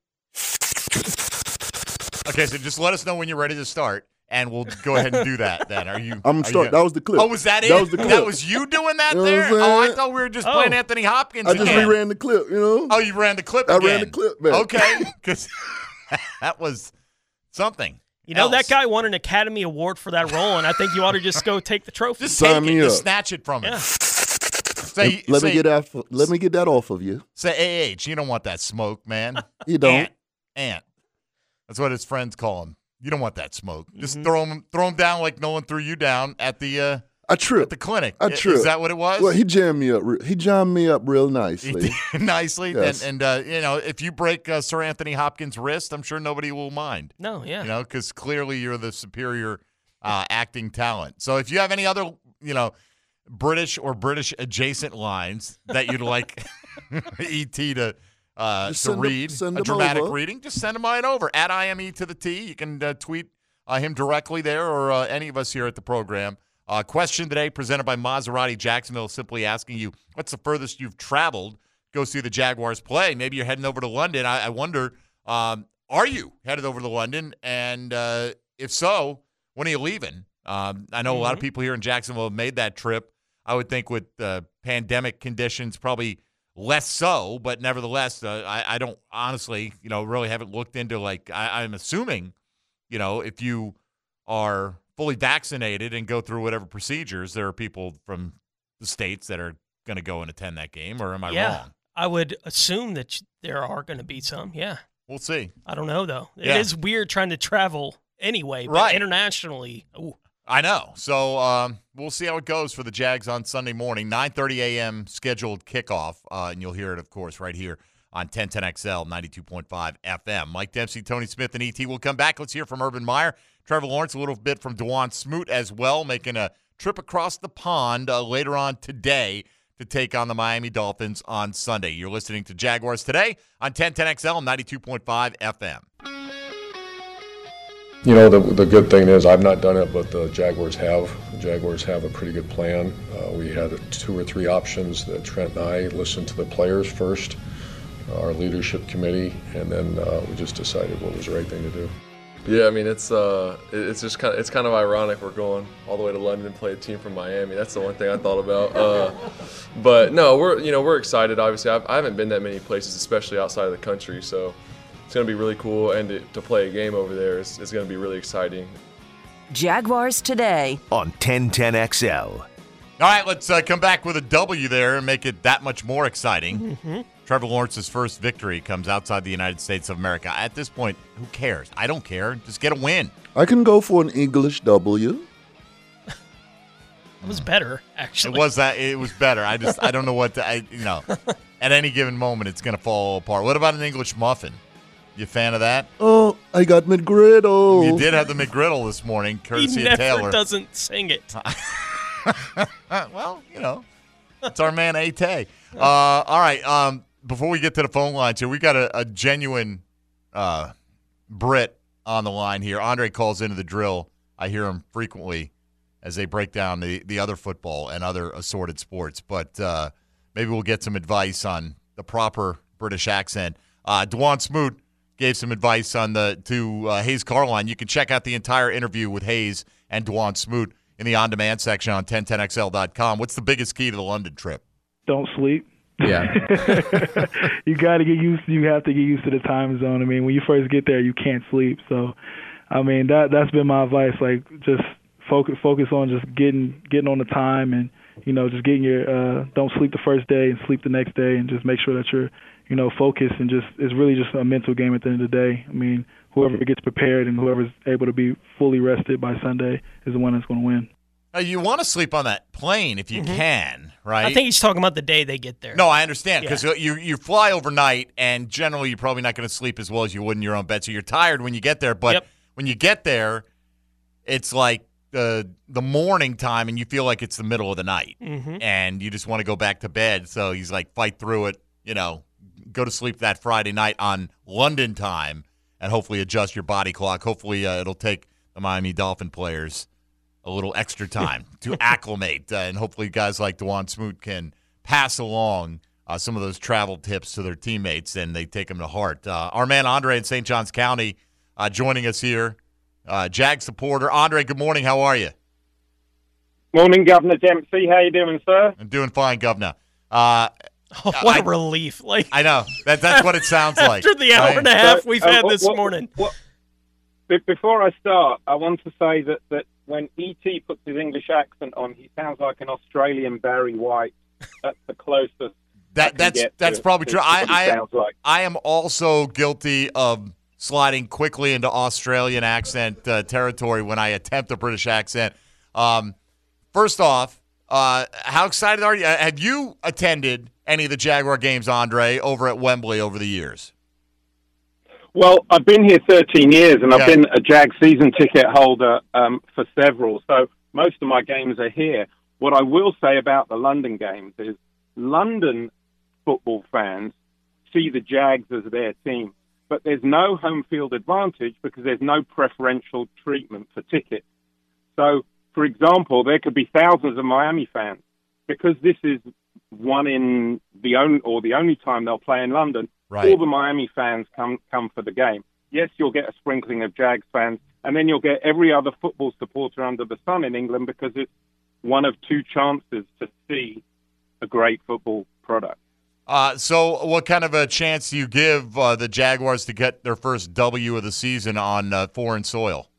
Okay, so just let us know when you're ready to start, and we'll go ahead and do that then. I'm starting. That was the clip. Oh, was that it? That was the clip. That was you doing that there? Oh, I thought we were just playing Anthony Hopkins I just reran the clip, you know? Oh, you ran the clip again? I ran the clip back. Okay, because that was something. You know, that guy won an Academy Award for that role, and I think you ought to just go take the trophy. Just take it. Just snatch it from him. Yeah. Let me get that off of you. Say, AH, you don't want that smoke, man. You don't. Ant. That's what his friends call him. You don't want that smoke. Just throw him down like no one threw you down at the at the clinic. Is that what it was? Well, he jammed me up. He jammed me up real nicely. Nicely. Yes. And you know, if you break Sir Anthony Hopkins' wrist, I'm sure nobody will mind. No, yeah. You know, because clearly you're the superior acting talent. So if you have any other, you know, British or British adjacent lines that you'd like ET to read, a dramatic reading, just send them right over at IME to the T. You can tweet him directly there, or any of us here at the program. Question today presented by Maserati Jacksonville, simply asking you, what's the furthest you've traveled? Go see the Jaguars play. Maybe you're heading over to London. I wonder, are you headed over to London? And if so, when are you leaving? I know a lot of people here in Jacksonville have made that trip. I would think with pandemic conditions, probably less so, but nevertheless, I don't honestly, you know, really haven't looked into, like, I'm assuming, you know, if you are fully vaccinated and go through whatever procedures, there are people from the States that are going to go and attend that game, or am I wrong? I would assume that there are going to be some, We'll see. I don't know, though. It is weird trying to travel anyway, but internationally, ooh. I know. So we'll see how it goes for the Jags on Sunday morning. 9:30 a.m. scheduled kickoff, and you'll hear it, of course, right here on 1010XL, 92.5 FM. Mike Dempsey, Tony Smith, and E.T. will come back. Let's hear from Urban Meyer, Trevor Lawrence, a little bit from Dawuane Smoot as well, making a trip across the pond later on today to take on the Miami Dolphins on Sunday. You're listening to Jaguars Today on 1010XL, 92.5 FM. You know, the good thing is I've not done it, but the Jaguars have. The Jaguars have a pretty good plan. We had 2 or 3 options that Trent and I listened to the players first, our leadership committee, and then we just decided what was the right thing to do. Yeah, I mean it's just kind of ironic we're going all the way to London to play a team from Miami. That's the one thing I thought about. But no, we're excited. Obviously, I haven't been that many places, especially outside of the country. So it's going to be really cool, and to play a game over there is going to be really exciting. Jaguars Today on 1010XL. All right, let's come back with a W there and make it that much more exciting. Mm-hmm. Trevor Lawrence's first victory comes outside the United States of America. At this point, who cares? I don't care. Just get a win. I can go for an English W. It was better, actually. It was better. I don't know what to, at any given moment, it's going to fall apart. What about an English muffin? You a fan of that? Oh, I got McGriddle. You did have the McGriddle this morning, courtesy of Taylor. He never doesn't sing it. Well, it's our man A-Tay. All right, before we get to the phone lines here, we got a genuine Brit on the line here. Andre calls into the drill. I hear him frequently as they break down the other football and other assorted sports. But maybe we'll get some advice on the proper British accent. Dawuane Smoot gave some advice to Hayes Carline. You can check out the entire interview with Hayes and Dawuane Smoot in the on-demand section on 1010XL.com. What's the biggest key to the London trip? Don't sleep. Yeah. You got to get used. You have to get used to the time zone. I mean, when you first get there, you can't sleep. So, I mean, that's been my advice. Like, just focus on just getting on the time, and just getting your don't sleep the first day and sleep the next day, and just make sure that you're focused, and it's really just a mental game at the end of the day. I mean, whoever gets prepared and whoever's able to be fully rested by Sunday is the one that's going to win. You want to sleep on that plane if you can, right? I think he's talking about the day they get there. No, I understand, because you fly overnight, and generally you're probably not going to sleep as well as you would in your own bed, so you're tired when you get there. But when you get there, it's like the morning time, and you feel like it's the middle of the night, and you just want to go back to bed. So he's like, fight through it, go to sleep that Friday night on London time, and hopefully adjust your body clock. Hopefully it'll take the Miami Dolphin players a little extra time to acclimate, and hopefully guys like Dawuane Smoot can pass along some of those travel tips to their teammates, and they take them to heart. Our man Andre in St. Johns County joining us here, Jag supporter. Andre, good morning. How are you? Morning, Governor Dempsey. How you doing, sir? I'm doing fine, Governor. What a relief! Like, I know that's what it sounds like after the hour and a half we've had this morning. Before I start, I want to say that when E.T. puts his English accent on, he sounds like an Australian Barry White. That's the closest. That's probably true. I am also guilty of sliding quickly into Australian accent territory when I attempt a British accent. First off, how excited are you? Have you attended any of the Jaguar games, Andre, over at Wembley over the years? Well, I've been here 13 years, and I've been a Jag season ticket holder for several, so most of my games are here. What I will say about the London games is London football fans see the Jags as their team, but there's no home field advantage because there's no preferential treatment for tickets. So, for example, there could be thousands of Miami fans. Because this is the only time they'll play in London, right. All the Miami fans come for the game. Yes, you'll get a sprinkling of Jags fans, and then you'll get every other football supporter under the sun in England because it's one of two chances to see a great football product. So what kind of a chance do you give the Jaguars to get their first W of the season on foreign soil?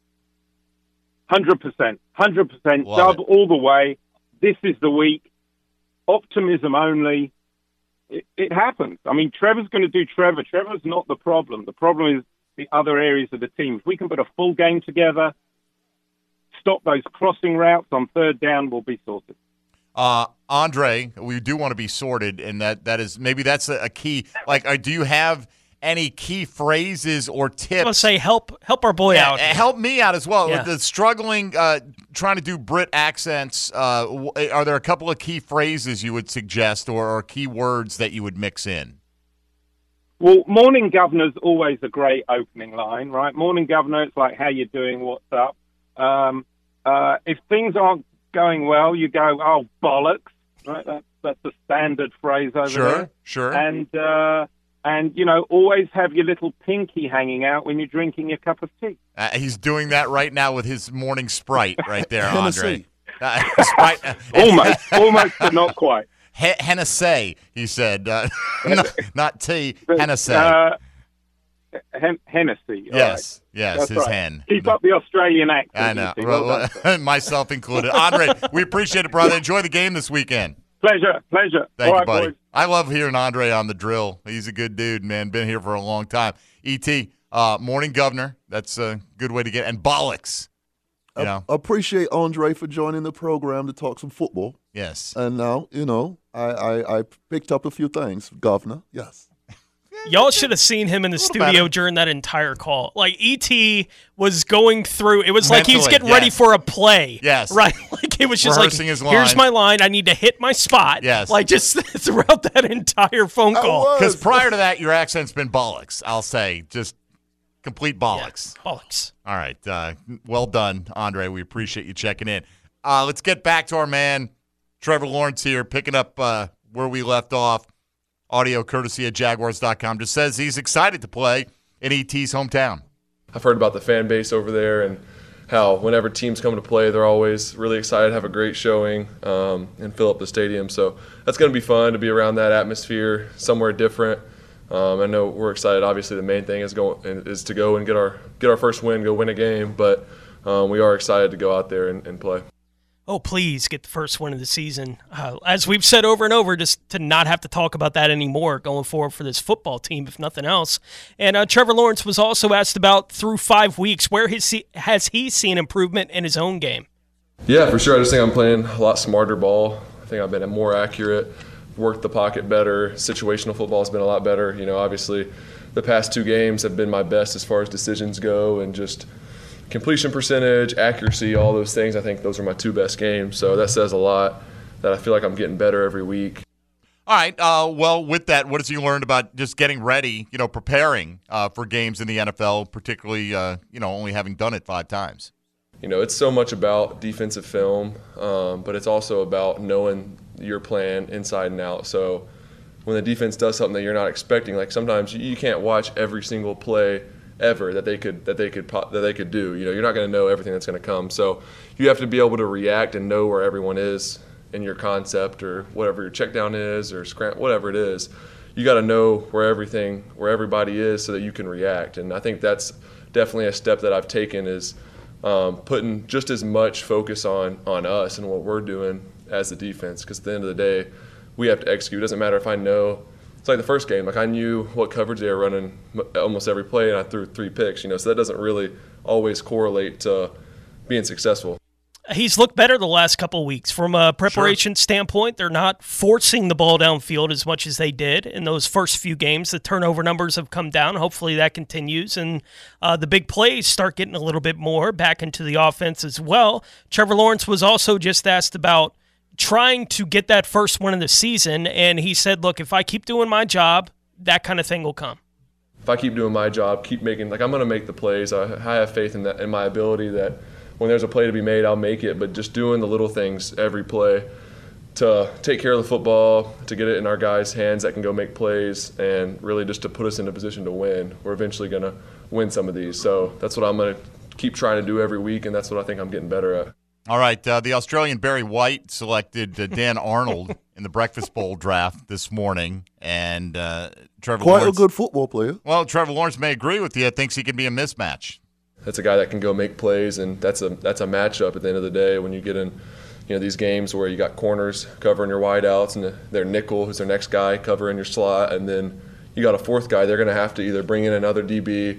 100%. 100%. Dub all the way. This is the week. Optimism only. It happens. I mean, Trevor's going to do Trevor. Trevor's not the problem. The problem is the other areas of the team. If we can put a full game together, stop those crossing routes on third down, we'll be sorted. Andre, we do want to be sorted, and that is maybe that's a key. Like, do you have any key phrases or tips? Let's say help our boy out. Help me out as well. Yeah. With the struggling, trying to do Brit accents, are there a couple of key phrases you would suggest or key words that you would mix in? Well, morning governor's always a great opening line, right? Morning governor, it's like, how you doing, what's up? If things aren't going well, you go, oh, bollocks, right? That's a standard phrase over there. Sure. And you know, always have your little pinky hanging out when you're drinking your cup of tea. He's doing that right now with his morning Sprite right there, Andre. Sprite. Almost, but not quite. Hennessy, he said. Not tea, Hennessy. Hennessy. Yes, right. yes, That's his right. hen. Keep up the Australian accent. I know. Well done, myself included. Andre, we appreciate it, brother. Enjoy the game this weekend. Pleasure. Thank All you, buddy. Boys. I love hearing Andre on the drill. He's a good dude, man. Been here for a long time. E.T., morning governor. That's a good way to get. And bollocks. You know. Appreciate Andre for joining the program to talk some football. Yes. And now, I picked up a few things, Governor. Yes. Y'all should have seen him in the studio during that entire call. Like, E.T. was going through. It was like he was getting ready for a play. Yes. Right? Like, it was just rehearsing like, his line. Here's my line. I need to hit my spot. Yes. Like, just throughout that entire phone call. Because prior to that, your accent's been bollocks, I'll say. Just complete bollocks. Yeah, bollocks. All right. Well done, Andre. We appreciate you checking in. Let's get back to our man, Trevor Lawrence here, picking up where we left off. Audio courtesy at Jaguars.com. Just says he's excited to play in E.T.'s hometown. I've heard about the fan base over there and how whenever teams come to play, they're always really excited to have a great showing and fill up the stadium. So that's going to be fun to be around that atmosphere, somewhere different. I know we're excited. Obviously, the main thing is to go and get our first win, go win a game. But we are excited to go out there and play. Oh, please get the first win of the season. As we've said over and over, just to not have to talk about that anymore going forward for this football team, if nothing else. And Trevor Lawrence was also asked about through 5 weeks, where has he seen improvement in his own game? Yeah, for sure. I just think I'm playing a lot smarter ball. I think I've been more accurate, worked the pocket better. Situational football has been a lot better. You know, obviously the past 2 games have been my best as far as decisions go and just completion percentage, accuracy, all those things. I think those are my 2 best games. So that says a lot that I feel like I'm getting better every week. All right. Well, with that, what has you learned about just getting ready, preparing for games in the NFL, particularly, only having done it 5 times? It's so much about defensive film, but it's also about knowing your plan inside and out. So when the defense does something that you're not expecting, like sometimes you can't watch every single play ever that they could do. You're not going to know everything that's going to come. So you have to be able to react and know where everyone is in your concept or whatever your check down is or whatever it is. You got to know where everybody is so that you can react. And I think that's definitely a step that I've taken is putting just as much focus on us and what we're doing as the defense. Because at the end of the day, we have to execute. It doesn't matter if I know. It's like the first game. Like I knew what coverage they were running almost every play, and I threw 3 picks. So that doesn't really always correlate to being successful. He's looked better the last couple of weeks. From a preparation standpoint, they're not forcing the ball downfield as much as they did in those first few games. The turnover numbers have come down. Hopefully that continues, and the big plays start getting a little bit more back into the offense as well. Trevor Lawrence was also just asked about trying to get that first win of the season, and he said, look, if I keep doing my job, that kind of thing will come. If I keep doing my job, keep making, I'm going to make the plays. I have faith in that, in my ability that when there's a play to be made, I'll make it, but just doing the little things every play to take care of the football, to get it in our guys' hands that can go make plays, and really just to put us in a position to win. We're eventually going to win some of these. So that's what I'm going to keep trying to do every week, and that's what I think I'm getting better at. All right, the Australian Barry White selected Dan Arnold in the Breakfast Bowl draft this morning, and Trevor Quite Lawrence, a good football player. Well, Trevor Lawrence may agree with you. Thinks he can be a mismatch. That's a guy that can go make plays, and that's a matchup at the end of the day when you get in these games where you got corners covering your wideouts and their nickel, who's their next guy, covering your slot, and then you got a fourth guy. They're going to have to either bring in another DB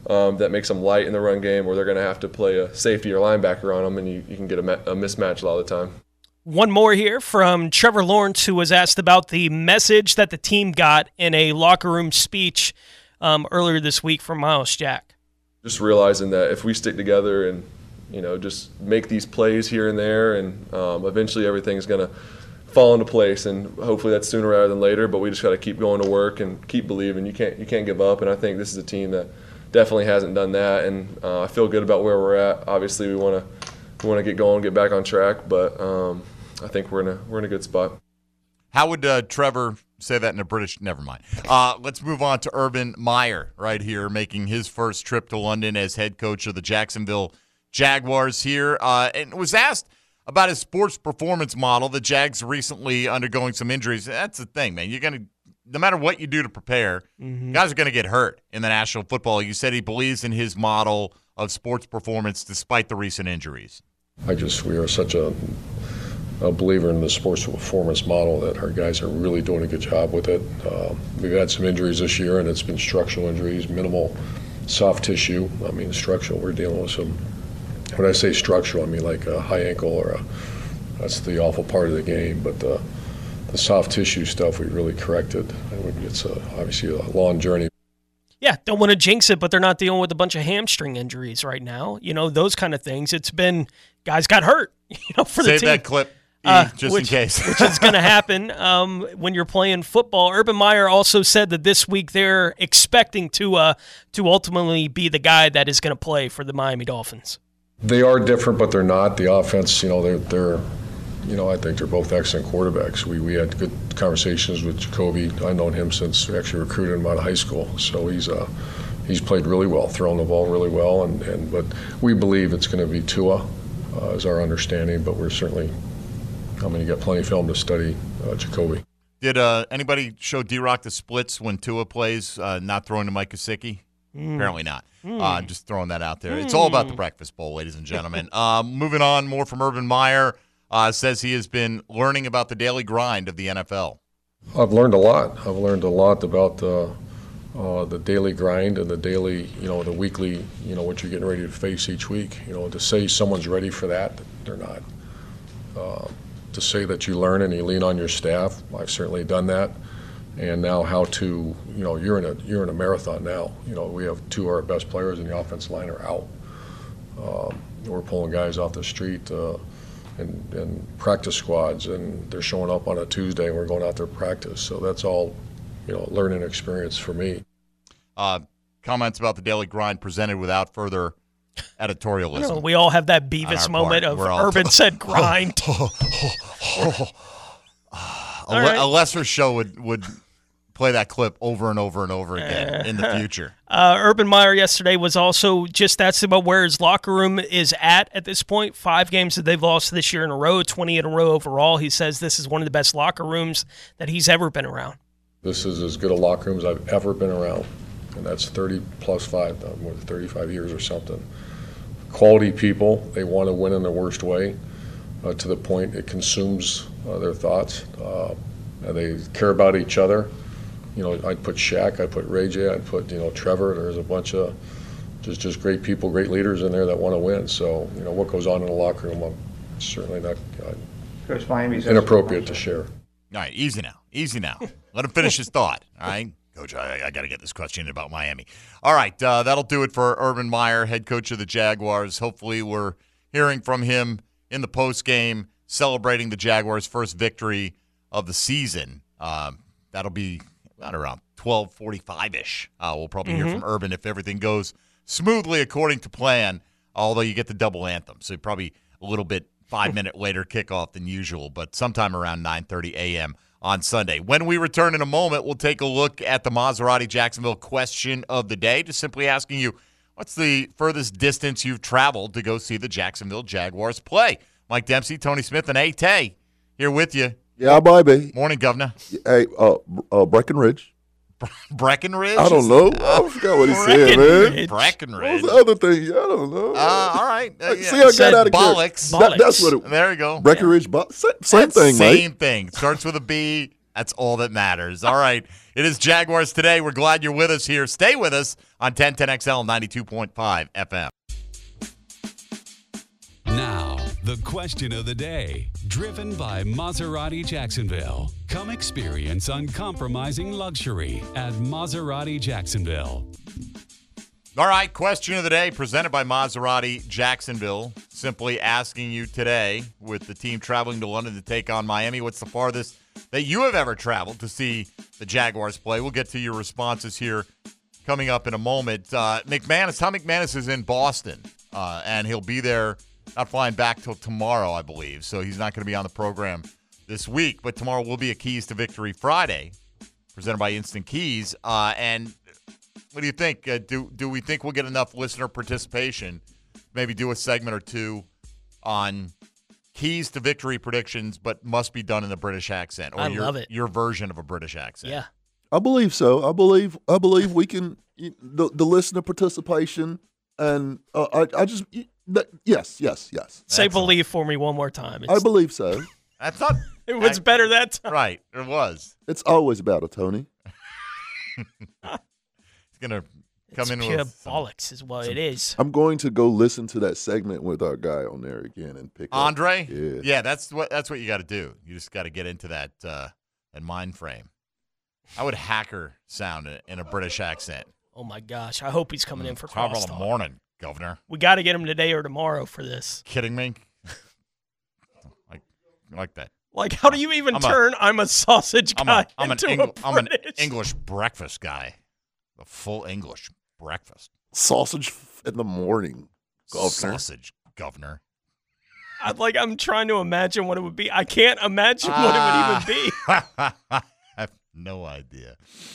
that makes them light in the run game, or they're going to have to play a safety or linebacker on them, and you can get a mismatch a lot of the time. One more here from Trevor Lawrence, who was asked about the message that the team got in a locker room speech earlier this week from Miles Jack. Just realizing that if we stick together and, just make these plays here and there, and eventually everything's going to fall into place, and hopefully that's sooner rather than later, but we just got to keep going to work and keep believing. You can't give up, and I think this is a team that definitely hasn't done that, and I feel good about where we're at. Obviously, we want to get going, get back on track, but I think we're in a good spot. How would Trevor say that in a British? Never mind. Let's move on to Urban Meyer right here, making his first trip to London as head coach of the Jacksonville Jaguars here, and was asked about his sports performance model. The Jags recently undergoing some injuries. That's the thing, man. No matter what you do to prepare, guys are going to get hurt in the National Football League. You said he believes in his model of sports performance despite the recent injuries. We are such a believer in the sports performance model that our guys are really doing a good job with it. We've had some injuries this year, and it's been structural injuries, minimal soft tissue. I mean, structural, we're dealing with some. When I say structural, I mean like a high ankle that's the awful part of the game. But the soft tissue stuff we really corrected. It's obviously a long journey. Yeah, don't want to jinx it, but they're not dealing with a bunch of hamstring injuries right now. Those kind of things. It's been guys got hurt. For the team. Save that clip. In case. Which is going to happen when you're playing football. Urban Meyer also said that this week they're expecting to ultimately be the guy that is going to play for the Miami Dolphins. They are different, but they're not. The offense, they're I think they're both excellent quarterbacks. We had good conversations with Jacoby. I've known him since we actually recruited him out of high school. So he's played really well, thrown the ball really well, but we believe it's going to be Tua, is our understanding. But we're certainly, you got plenty of film to study Jacoby. Did anybody show D-Rock the splits when Tua plays, not throwing to Mike Gesicki? Apparently not. Just throwing that out there. It's all about the Breakfast Bowl, ladies and gentlemen. Moving on, more from Urban Meyer. Says he has been learning about the daily grind of the NFL. I've learned a lot. I've learned a lot about the daily grind and the daily, the weekly, what you're getting ready to face each week. To say someone's ready for that, they're not. To say that you learn and you lean on your staff, I've certainly done that. And now how to, you're in a marathon now. We have two of our best players in the offensive line are out. We're pulling guys off the street and practice squads, and they're showing up on a Tuesday and we're going out there to practice. So that's all, learning experience for me. Comments about the daily grind presented without further editorialism. We all have that Beavis moment of Urban said grind. A lesser show would play that clip over and over and over again in the future. Urban Meyer yesterday was also just asked about where his locker room is at this point. 5 games that they've lost this year in a row, 20 in a row overall. He says this is one of the best locker rooms that he's ever been around. This is as good a locker room as I've ever been around, and that's 30 plus 5, more than 35 years or something. Quality people, they want to win in the worst way, to the point it consumes their thoughts. They care about each other. I'd put Shaq, I'd put Ray J, I'd put, Trevor. There's a bunch of just great people, great leaders in there that want to win. So, what goes on in the locker room, I'm certainly not inappropriate to share. All right, easy now. Let him finish his thought, all right? Coach, I got to get this question in about Miami. All right, that'll do it for Urban Meyer, head coach of the Jaguars. Hopefully we're hearing from him in the postgame, celebrating the Jaguars' first victory of the season. That'll be around 12:45-ish. We'll probably hear from Urban if everything goes smoothly according to plan, although you get the double anthem. So probably a little bit 5-minute later kickoff than usual, but sometime around 9:30 a.m. on Sunday. When we return in a moment, we'll take a look at the Maserati Jacksonville question of the day, just simply asking you, what's the furthest distance you've traveled to go see the Jacksonville Jaguars play? Mike Dempsey, Tony Smith, and A-Tay here with you. Yeah, baby. Morning, Governor. Hey, Breckenridge. Breckenridge? I don't know. I forgot what he said, man. Breckenridge. What was the other thing? I don't know. All right. See, I got out of Bollocks. That's what it. There you go. Breckenridge. Same thing, Mike. Same thing. Starts with a B. That's all that matters. All right. It is Jaguars Today. We're glad you're with us here. Stay with us on 1010XL 92.5 FM. Now, the question of the day, driven by Maserati Jacksonville. Come experience uncompromising luxury at Maserati Jacksonville. All right, question of the day presented by Maserati Jacksonville. Simply asking you today, with the team traveling to London to take on Miami, what's the farthest that you have ever traveled to see the Jaguars play? We'll get to your responses here coming up in a moment. Tom McManus is in Boston, and he'll be there, not flying back till tomorrow, I believe. So he's not going to be on the program this week, but tomorrow will be a Keys to Victory Friday, presented by Instant Keys. And what do you think? Do we think we'll get enough listener participation? Maybe do a segment or two on Keys to Victory predictions, but must be done in the British accent, or love it. Your version of a British accent. Yeah, I believe so. I believe we can the listener participation, and yes. Say believe for me one more time. I believe so. That's not. It was better that time. Right, it was. It's always better, Tony. He's gonna come It's in pure with bollocks is what it is. I'm going to go listen to that segment with our guy on there again and pick Andre. up. Yeah, that's what you got to do. You just got to get into that mind frame. How would Hacker sound in a British accent? Oh my gosh! I hope he's coming in for Top of the crosstalk. morning, Governor. We got to get him today or tomorrow for this. Kidding me? like that. Like, how do you even I'm a sausage guy I'm into an British? English breakfast guy. The full English breakfast. Sausage in the morning, Governor. Sausage, Governor. I'm trying to imagine what it would be. I can't imagine what it would even be. I have no idea.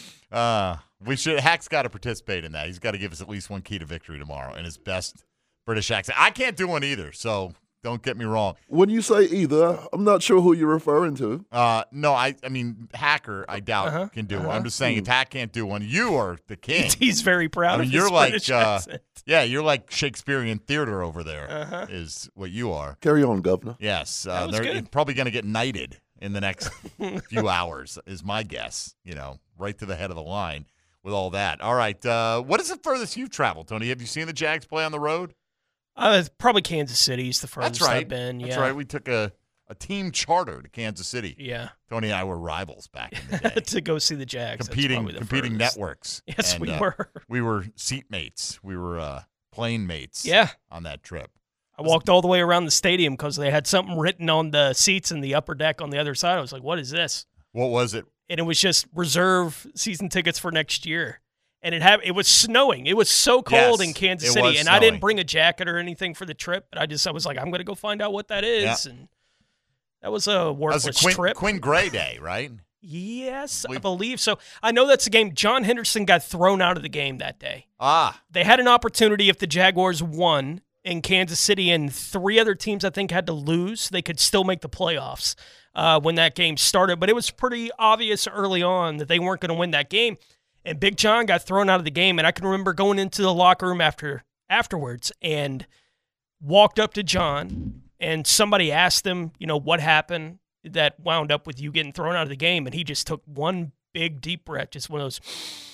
Hack's got to participate in that. He's got to give us at least one key to victory tomorrow in his best British accent. I can't do one either, so don't get me wrong. When you say either, I'm not sure who you're referring to. No, I mean, Hacker, I doubt can do one. I'm just saying, if Hack can't do one, you are the king. He's very proud of his British accent. Yeah, you're like Shakespearean theater over there, is what you are. Carry on, Governor. Yes, That was they're good. probably going to get knighted in the next few hours, is my guess. Right to the head of the line with all that. All right, what is the furthest you've traveled, Tony? Have you seen the Jags play on the road? Probably Kansas City's the furthest That's right. I've been. Yeah. That's right. We took a team charter to Kansas City. Yeah. Tony and I were rivals back in the day. To go see the Jags. competing furthest. networks. Yes, And, we were. We were seat mates. We were plane mates. Yeah. On that trip. I walked all the way around the stadium because they had something written on the seats in the upper deck on the other side. I was like, what is this? What was it? And it was just reserve season tickets for next year. And it was snowing. It was so cold in Kansas City. And I didn't bring a jacket or anything for the trip. But I was like, I'm going to go find out what that is. Yeah. And that was a worthless trip. Quinn Gray Day, right? Yes, I believe so. I know that's the game. John Henderson got thrown out of the game that day. They had an opportunity if the Jaguars won in Kansas City and 3 other teams, I think, had to lose. They could still make the playoffs when that game started. But it was pretty obvious early on that they weren't going to win that game. And Big John got thrown out of the game. And I can remember going into the locker room afterwards and walked up to John, and somebody asked him, what happened that wound up with you getting thrown out of the game. And he just took one big deep breath, just one of those,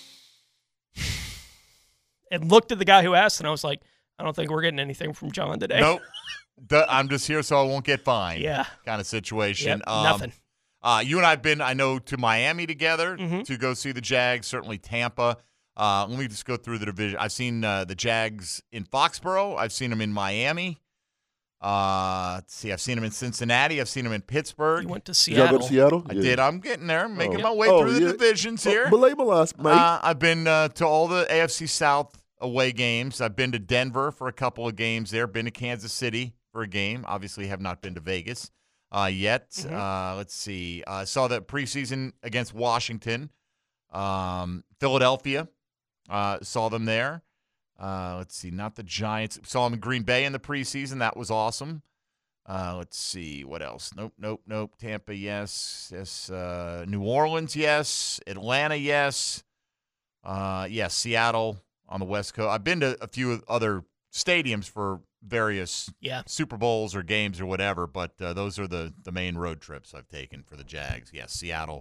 and looked at the guy who asked, and I was like, I don't think we're getting anything from John today. Nope. I'm just here so I won't get fined. Yeah. Kind of situation. Yep, nothing. You and I have been, I know, to Miami together to go see the Jags, certainly Tampa. Let me just go through the division. I've seen the Jags in Foxborough. I've seen them in Miami. Let's see. I've seen them in Cincinnati. I've seen them in Pittsburgh. You went to Seattle? Did you go to Seattle? I Yeah. did. I'm getting there. I'm making my way through the divisions here. Belay my last, mate. I've been to all the AFC South away games. I've been to Denver for a couple of games there. Been to Kansas City for a game. Obviously have not been to Vegas yet. Let's see. I saw the preseason against Washington. Philadelphia. Saw them there. Let's see. Not the Giants. Saw them in Green Bay in the preseason. That was awesome. Let's see. What else? Nope. Tampa, yes. New Orleans, yes. Atlanta, yes. Yes, Seattle on the West Coast. I've been to a few other stadiums for various Super Bowls or games or whatever, but those are the main road trips I've taken for the Jags. Yes, Seattle,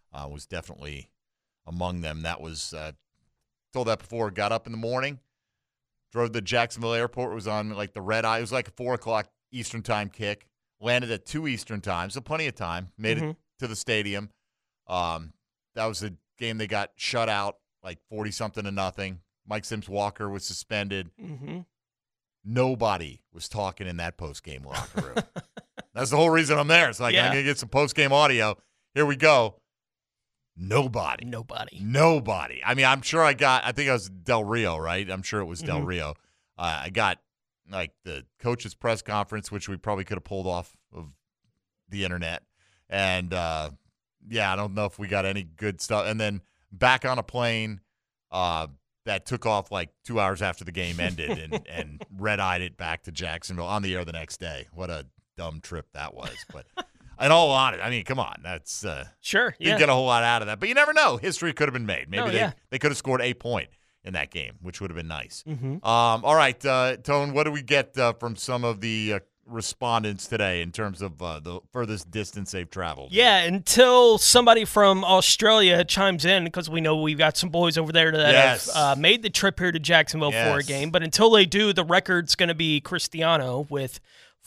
was definitely among them. That was told that before. Got up in the morning, drove to Jacksonville Airport. It was on like the red eye. It was like a 4:00 Eastern time kick. Landed at 2 Eastern time, so plenty of time. Made it to the stadium. That was a game they got shut out like 40-something to nothing. Mike Sims-Walker was suspended. Nobody was talking in that post-game locker room. That's the whole reason I'm there. It's like, I'm going to get some post-game audio. Here we go. Nobody. I mean, I'm sure I think I was Del Rio, right? I'm sure it was Del Rio. I got like the coach's press conference, which we probably could have pulled off of the internet. And, I don't know if we got any good stuff. And then back on a plane that took off like 2 hours after the game ended and red-eyed it back to Jacksonville on the air the next day. What a dumb trip that was. But in all honesty, I mean, come on. That's sure. Didn't get a whole lot out of that. But you never know. History could have been made. Maybe they could have scored a point in that game, which would have been nice. All right, Tone, what do we get from some of the respondents today in terms of the furthest distance they've traveled? Yeah, until somebody from Australia chimes in, because we know we've got some boys over there that have made the trip here to Jacksonville for a game. But until they do, the record's going to be Cristiano with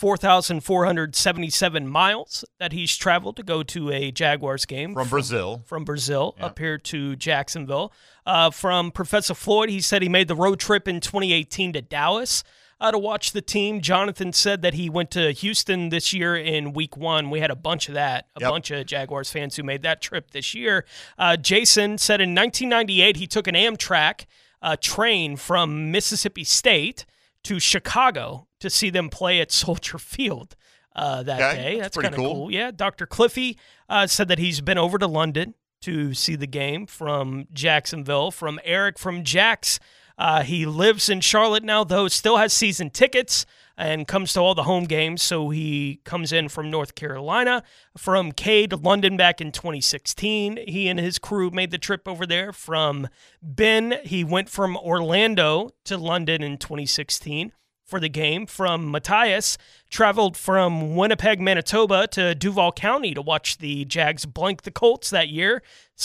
4,477 miles that he's traveled to go to a Jaguars game. From Brazil. Up here to Jacksonville. From Professor Floyd, he said he made the road trip in 2018 to Dallas to watch the team. Jonathan said that he went to Houston this year in week 1. We had a bunch of that, a bunch of Jaguars fans who made that trip this year. Jason said in 1998 he took an Amtrak train from Mississippi State to Chicago to see them play at Soldier Field that day. That's pretty kind of cool. Yeah, Dr. Cliffy said that he's been over to London to see the game from Jacksonville. From Eric from Jax, he lives in Charlotte now, though still has season tickets and comes to all the home games, so he comes in from North Carolina. From Cade, London back in 2016. He and his crew made the trip over there. From Ben, he went from Orlando to London in 2016 for the game. From Matthias, traveled from Winnipeg, Manitoba to Duval County to watch the Jags blank the Colts that year,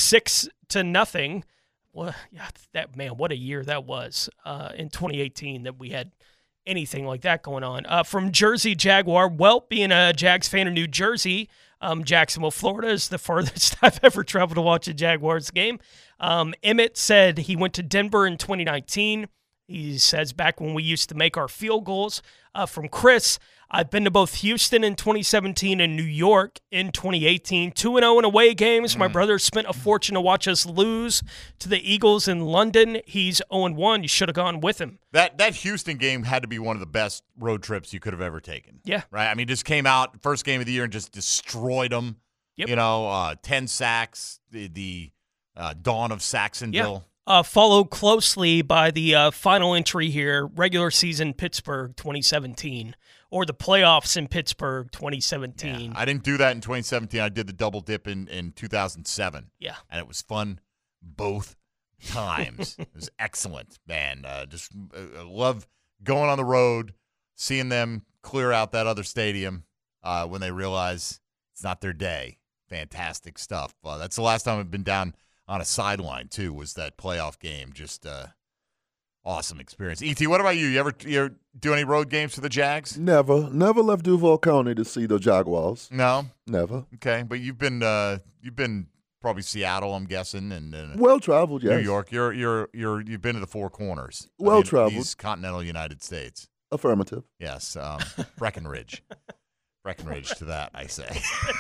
6-0. Well, what a year that was in 2018 that we had anything like that going on. From Jersey Jaguar, being a Jags fan of New Jersey, Jacksonville, Florida is the farthest I've ever traveled to watch a Jaguars game. Emmett said he went to Denver in 2019. He says back when we used to make our field goals. From Chris, I've been to both Houston in 2017 and New York in 2018. 2-0 in away games. My brother spent a fortune to watch us lose to the Eagles in London. He's 0-1. You should have gone with him. That Houston game had to be one of the best road trips you could have ever taken. Yeah. Right? I mean, just came out, first game of the year, and just destroyed them. Yep. 10 sacks, the dawn of Saxonville. Yeah. Followed closely by the final entry here, regular season Pittsburgh 2017, or the playoffs in Pittsburgh 2017. Yeah, I didn't do that in 2017. I did the double dip in 2007. Yeah. And it was fun both times. It was excellent, man. I love going on the road, seeing them clear out that other stadium when they realize it's not their day. Fantastic stuff. That's the last time I've been down on a sideline, too, was that playoff game. Just awesome experience. E.T., what about you? You ever do any road games for the Jags? Never left Duval County to see the Jaguars. No? Never. Okay, but you've been probably Seattle, I'm guessing, and well-traveled, yes. New York. You've been to the Four Corners. Well-traveled. These continental United States. Affirmative. Yes, Breckenridge. Breckenridge to that, I say.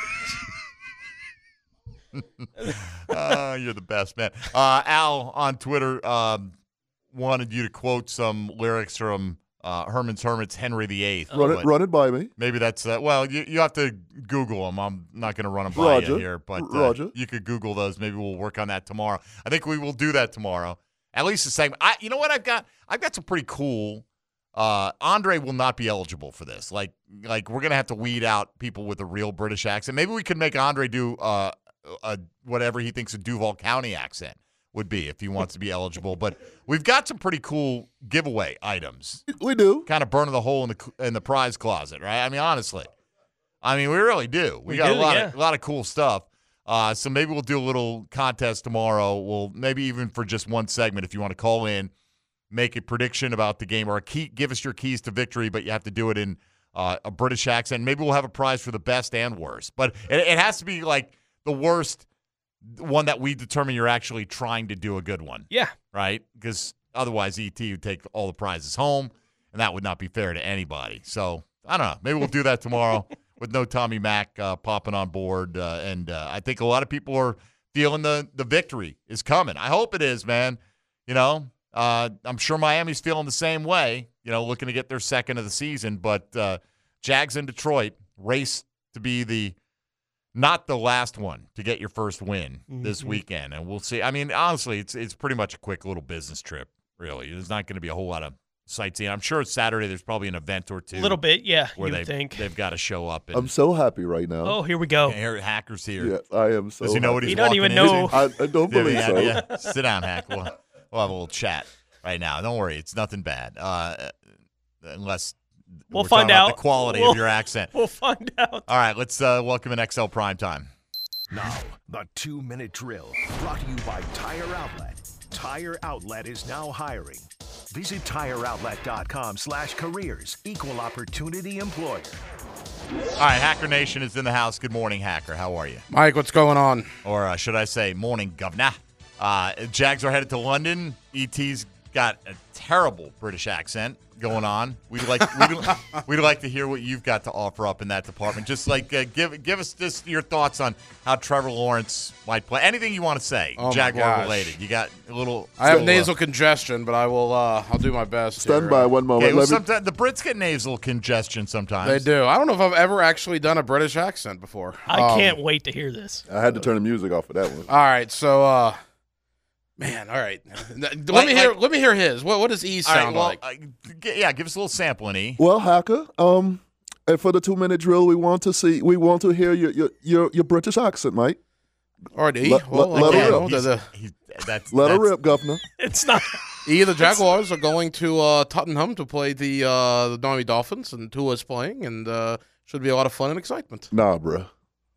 You're the best, man. Al on Twitter wanted you to quote some lyrics from Herman's Hermits, Henry VIII. Run it by me. Maybe that's you have to Google them. I'm not going to run them by you here, but you could Google those. Maybe we'll work on that tomorrow. I think we will do that tomorrow. At least a segment. You know what I've got? I've got some pretty cool. Andre will not be eligible for this. Like we're going to have to weed out people with a real British accent. Maybe we could make Andre do whatever he thinks a Duval County accent would be if he wants to be eligible. But we've got some pretty cool giveaway items. We do. Kind of burning the hole in the prize closet, right? I mean, honestly. I mean, we really do. We got a lot of cool stuff. So maybe we'll do a little contest tomorrow. We'll maybe even for just one segment if you want to call in, make a prediction about the game, or give us your keys to victory, but you have to do it in a British accent. Maybe we'll have a prize for the best and worst. But it has to be like the worst one that we determine you're actually trying to do a good one. Yeah. Right? Because otherwise ET would take all the prizes home, and that would not be fair to anybody. So, I don't know. Maybe we'll do that tomorrow with no Tommy Mack popping on board. And I think a lot of people are feeling the victory is coming. I hope it is, man. You know, I'm sure Miami's feeling the same way, you know, looking to get their second of the season. But Jags in Detroit race to be not the last one to get your first win this weekend. And we'll see. I mean, honestly, it's pretty much a quick little business trip, really. There's not going to be a whole lot of sightseeing. I'm sure Saturday there's probably an event or two. A little bit, yeah, where they've got to show up. And, I'm so happy right now. Oh, here we go. Hacker's here. Yeah, I am so Does he know what he's He don't walking even into? know. I don't believe so. Yeah. Sit down, Hack. We'll have a little chat right now. Don't worry. It's nothing bad. Unless we'll we're find talking about out the quality of your accent. We'll find out. All right, let's welcome in XL Primetime. Now, the 2-minute drill, brought to you by Tire Outlet. Tire Outlet is now hiring. Visit TireOutlet.com/careers. Equal opportunity employer. All right, Hacker Nation is in the house. Good morning, Hacker. How are you? Mike, what's going on? Or should I say morning, governor. Jags are headed to London. ET's got a terrible British accent going on. We'd like to hear what you've got to offer up in that department. Just like give us just your thoughts on how Trevor Lawrence might play. Anything you want to say, Jaguar related. You got a little. I have nasal congestion, but I will. I'll do my best. Stand by one moment. Okay, well, sometimes the Brits get nasal congestion sometimes. They do. I don't know if I've ever actually done a British accent before. I can't wait to hear this. I had to turn the music off for that one. All right, so. Man, all right. Let me hear his. What does E sound like? Give us a little sample in E. Well, Hacker, and for the 2-minute drill, we want to hear your British accent, Mike. All right, E. Let her rip, Governor. It's not. E, the Jaguars are going to Tottenham to play the Miami Dolphins, and Tua's playing, and should be a lot of fun and excitement. Nah, bro.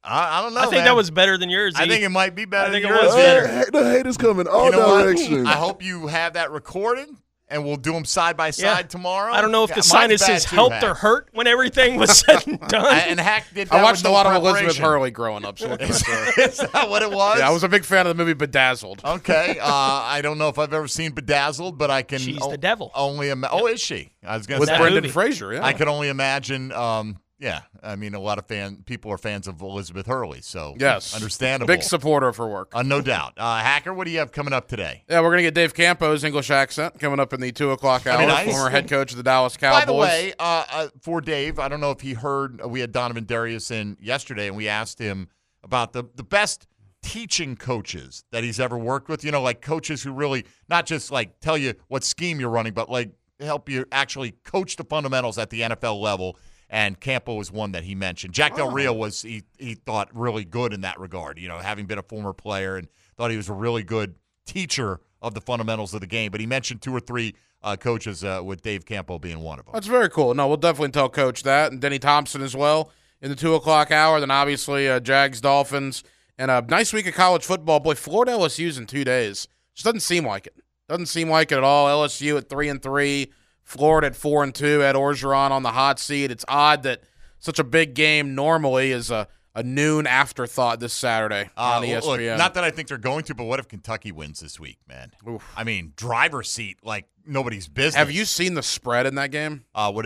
I don't know. I think that was better than yours. I think it might be better than yours. I think it was better. The hate is coming all directions. I hope you have that recorded, and we'll do them side by side tomorrow. I don't know if the sinuses helped or hurt when everything was said and done. And Hack did that. I watched with a lot no of Elizabeth preparation. Hurley growing up. So Is that what it was? Yeah, I was a big fan of the movie Bedazzled. Okay, I don't know if I've ever seen Bedazzled, but I can. She's the devil. Only is she? I was going to With say Brendan Fraser. Yeah, I can only imagine. Yeah, I mean, a lot of people are fans of Elizabeth Hurley, so yes, understandable. Big supporter of her work. No doubt. Hacker, what do you have coming up today? Yeah, we're going to get Dave Campo's English accent coming up in the 2 o'clock hour. Nice. Former head coach of the Dallas Cowboys. By the way, for Dave, I don't know if he heard, we had Donovan Darius in yesterday, and we asked him about the best teaching coaches that he's ever worked with. You know, like coaches who really not just like tell you what scheme you're running, but like help you actually coach the fundamentals at the NFL level. And Campo was one that he mentioned. Jack Del Rio was, he thought, really good in that regard, you know, having been a former player, and thought he was a really good teacher of the fundamentals of the game. But he mentioned 2 or 3 coaches, with Dave Campo being one of them. That's very cool. No, we'll definitely tell Coach that. And Denny Thompson as well in the 2 o'clock hour. Then obviously Jags, Dolphins, and a nice week of college football. Boy, Florida LSU's in 2 days. Just doesn't seem like it. Doesn't seem like it at all. LSU at 3-3. Florida at 4-2, Ed Orgeron on the hot seat. It's odd that such a big game normally is a noon afterthought this Saturday on ESPN. Look, not that I think they're going to, but what if Kentucky wins this week, man? Oof. I mean, driver's seat like nobody's business. Have you seen the spread in that game? Hold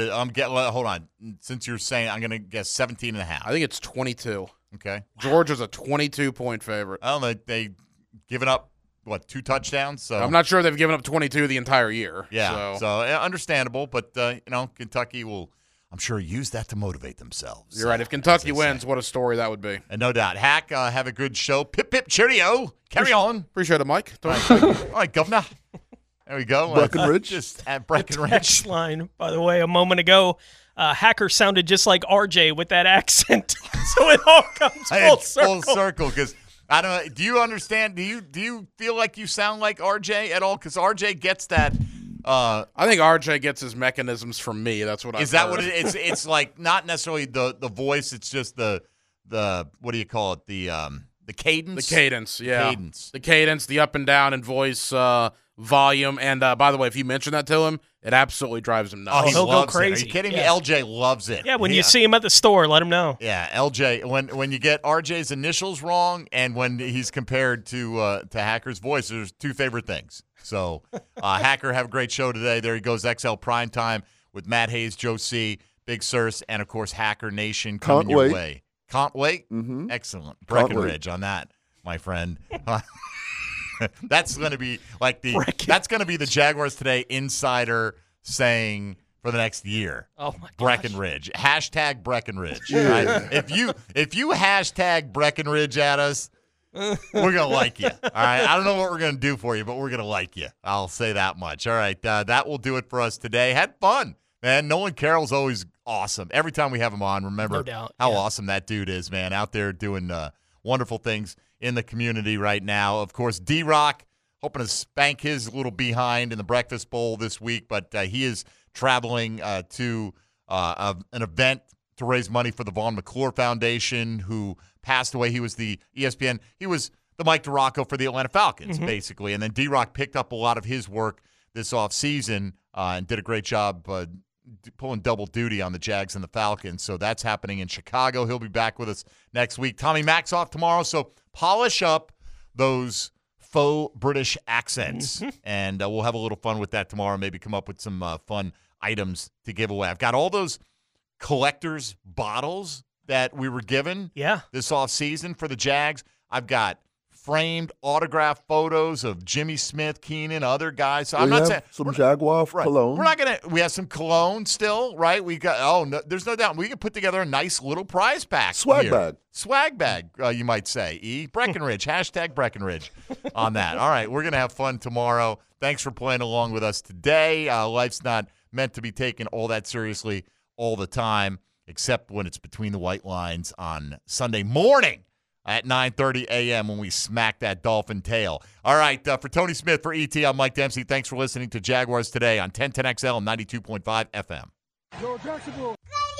on. Since you're saying, I'm going to guess 17.5. I think it's 22. Okay. Georgia's a 22-point favorite. I don't know. They given up. 2 touchdowns? So I'm not sure they've given up 22 the entire year. Yeah, so understandable, but Kentucky will, I'm sure, use that to motivate themselves. You're right. If Kentucky wins, what a story that would be. And no doubt. Hack, have a good show. Pip, pip, cheerio. Carry on. Appreciate it, Mike. All right, Governor. There we go. Breckenridge. Just at Breckenridge. Text line, by the way, a moment ago, Hacker sounded just like RJ with that accent. So it all comes full circle. Full circle, because I don't know. Do you understand? Do you feel like you sound like RJ at all? Because RJ gets that. I think RJ gets his mechanisms from me. That's what I. Is that what it is? It's like not necessarily the voice. It's just the what do you call it? The The cadence? The cadence, yeah. Cadence. The cadence, the up and down in voice, volume. And by the way, if you mention that to him, it absolutely drives him nuts. Oh, he'll go crazy. Are you kidding me? Yeah. LJ loves it. Yeah, when you see him at the store, let him know. Yeah, LJ. When you get RJ's initials wrong, and when he's compared to Hacker's voice, there's two favorite things. So, Hacker, have a great show today. There he goes, XL Primetime with Matt Hayes, Joe C., Big Sirs, and of course Hacker Nation coming your way. Can't wait. Mm-hmm. Excellent. Breckenridge on that, my friend. That's going to be like that's going to be the Jaguars Today insider saying for the next year. Oh my gosh. Breckenridge. Hashtag Breckenridge. Right? If you hashtag Breckenridge at us, we're gonna like you. All right. I don't know what we're gonna do for you, but we're gonna like you. I'll say that much. All right. That will do it for us today. Had fun, man. Nolan Carroll's always awesome. Every time we have him on, remember how awesome that dude is, man. Out there doing wonderful things in the community right now. Of course, D-Rock hoping to spank his little behind in the Breakfast Bowl this week, but he is traveling to an event to raise money for the Vaughn McClure Foundation, who passed away. He was the ESPN. He was the Mike DiRocco for the Atlanta Falcons, basically. And then D-Rock picked up a lot of his work this offseason and did a great job pulling double duty on the Jags and the Falcons. So that's happening in Chicago. He'll be back with us next week. Tommy Mack's off tomorrow, so polish up those faux British accents, and we'll have a little fun with that tomorrow. Maybe come up with some fun items to give away. I've got all those collector's bottles that we were given this offseason for the Jags. I've got framed autograph photos of Jimmy Smith, Keenan, other guys. So I'm not saying some Jaguar cologne. We're not gonna. We have some cologne still, right? We got. No, there's no doubt. We can put together a nice little prize pack. Swag bag, you might say. Breckenridge. Hashtag Breckenridge on that. All right, we're gonna have fun tomorrow. Thanks for playing along with us today. Life's not meant to be taken all that seriously all the time, except when it's between the white lines on Sunday morning at 9:30 a.m. when we smack that dolphin tail. All right, for Tony Smith, for ET, I'm Mike Dempsey. Thanks for listening to Jaguars Today on 1010XL and 92.5 FM. Yo, Jacksonville.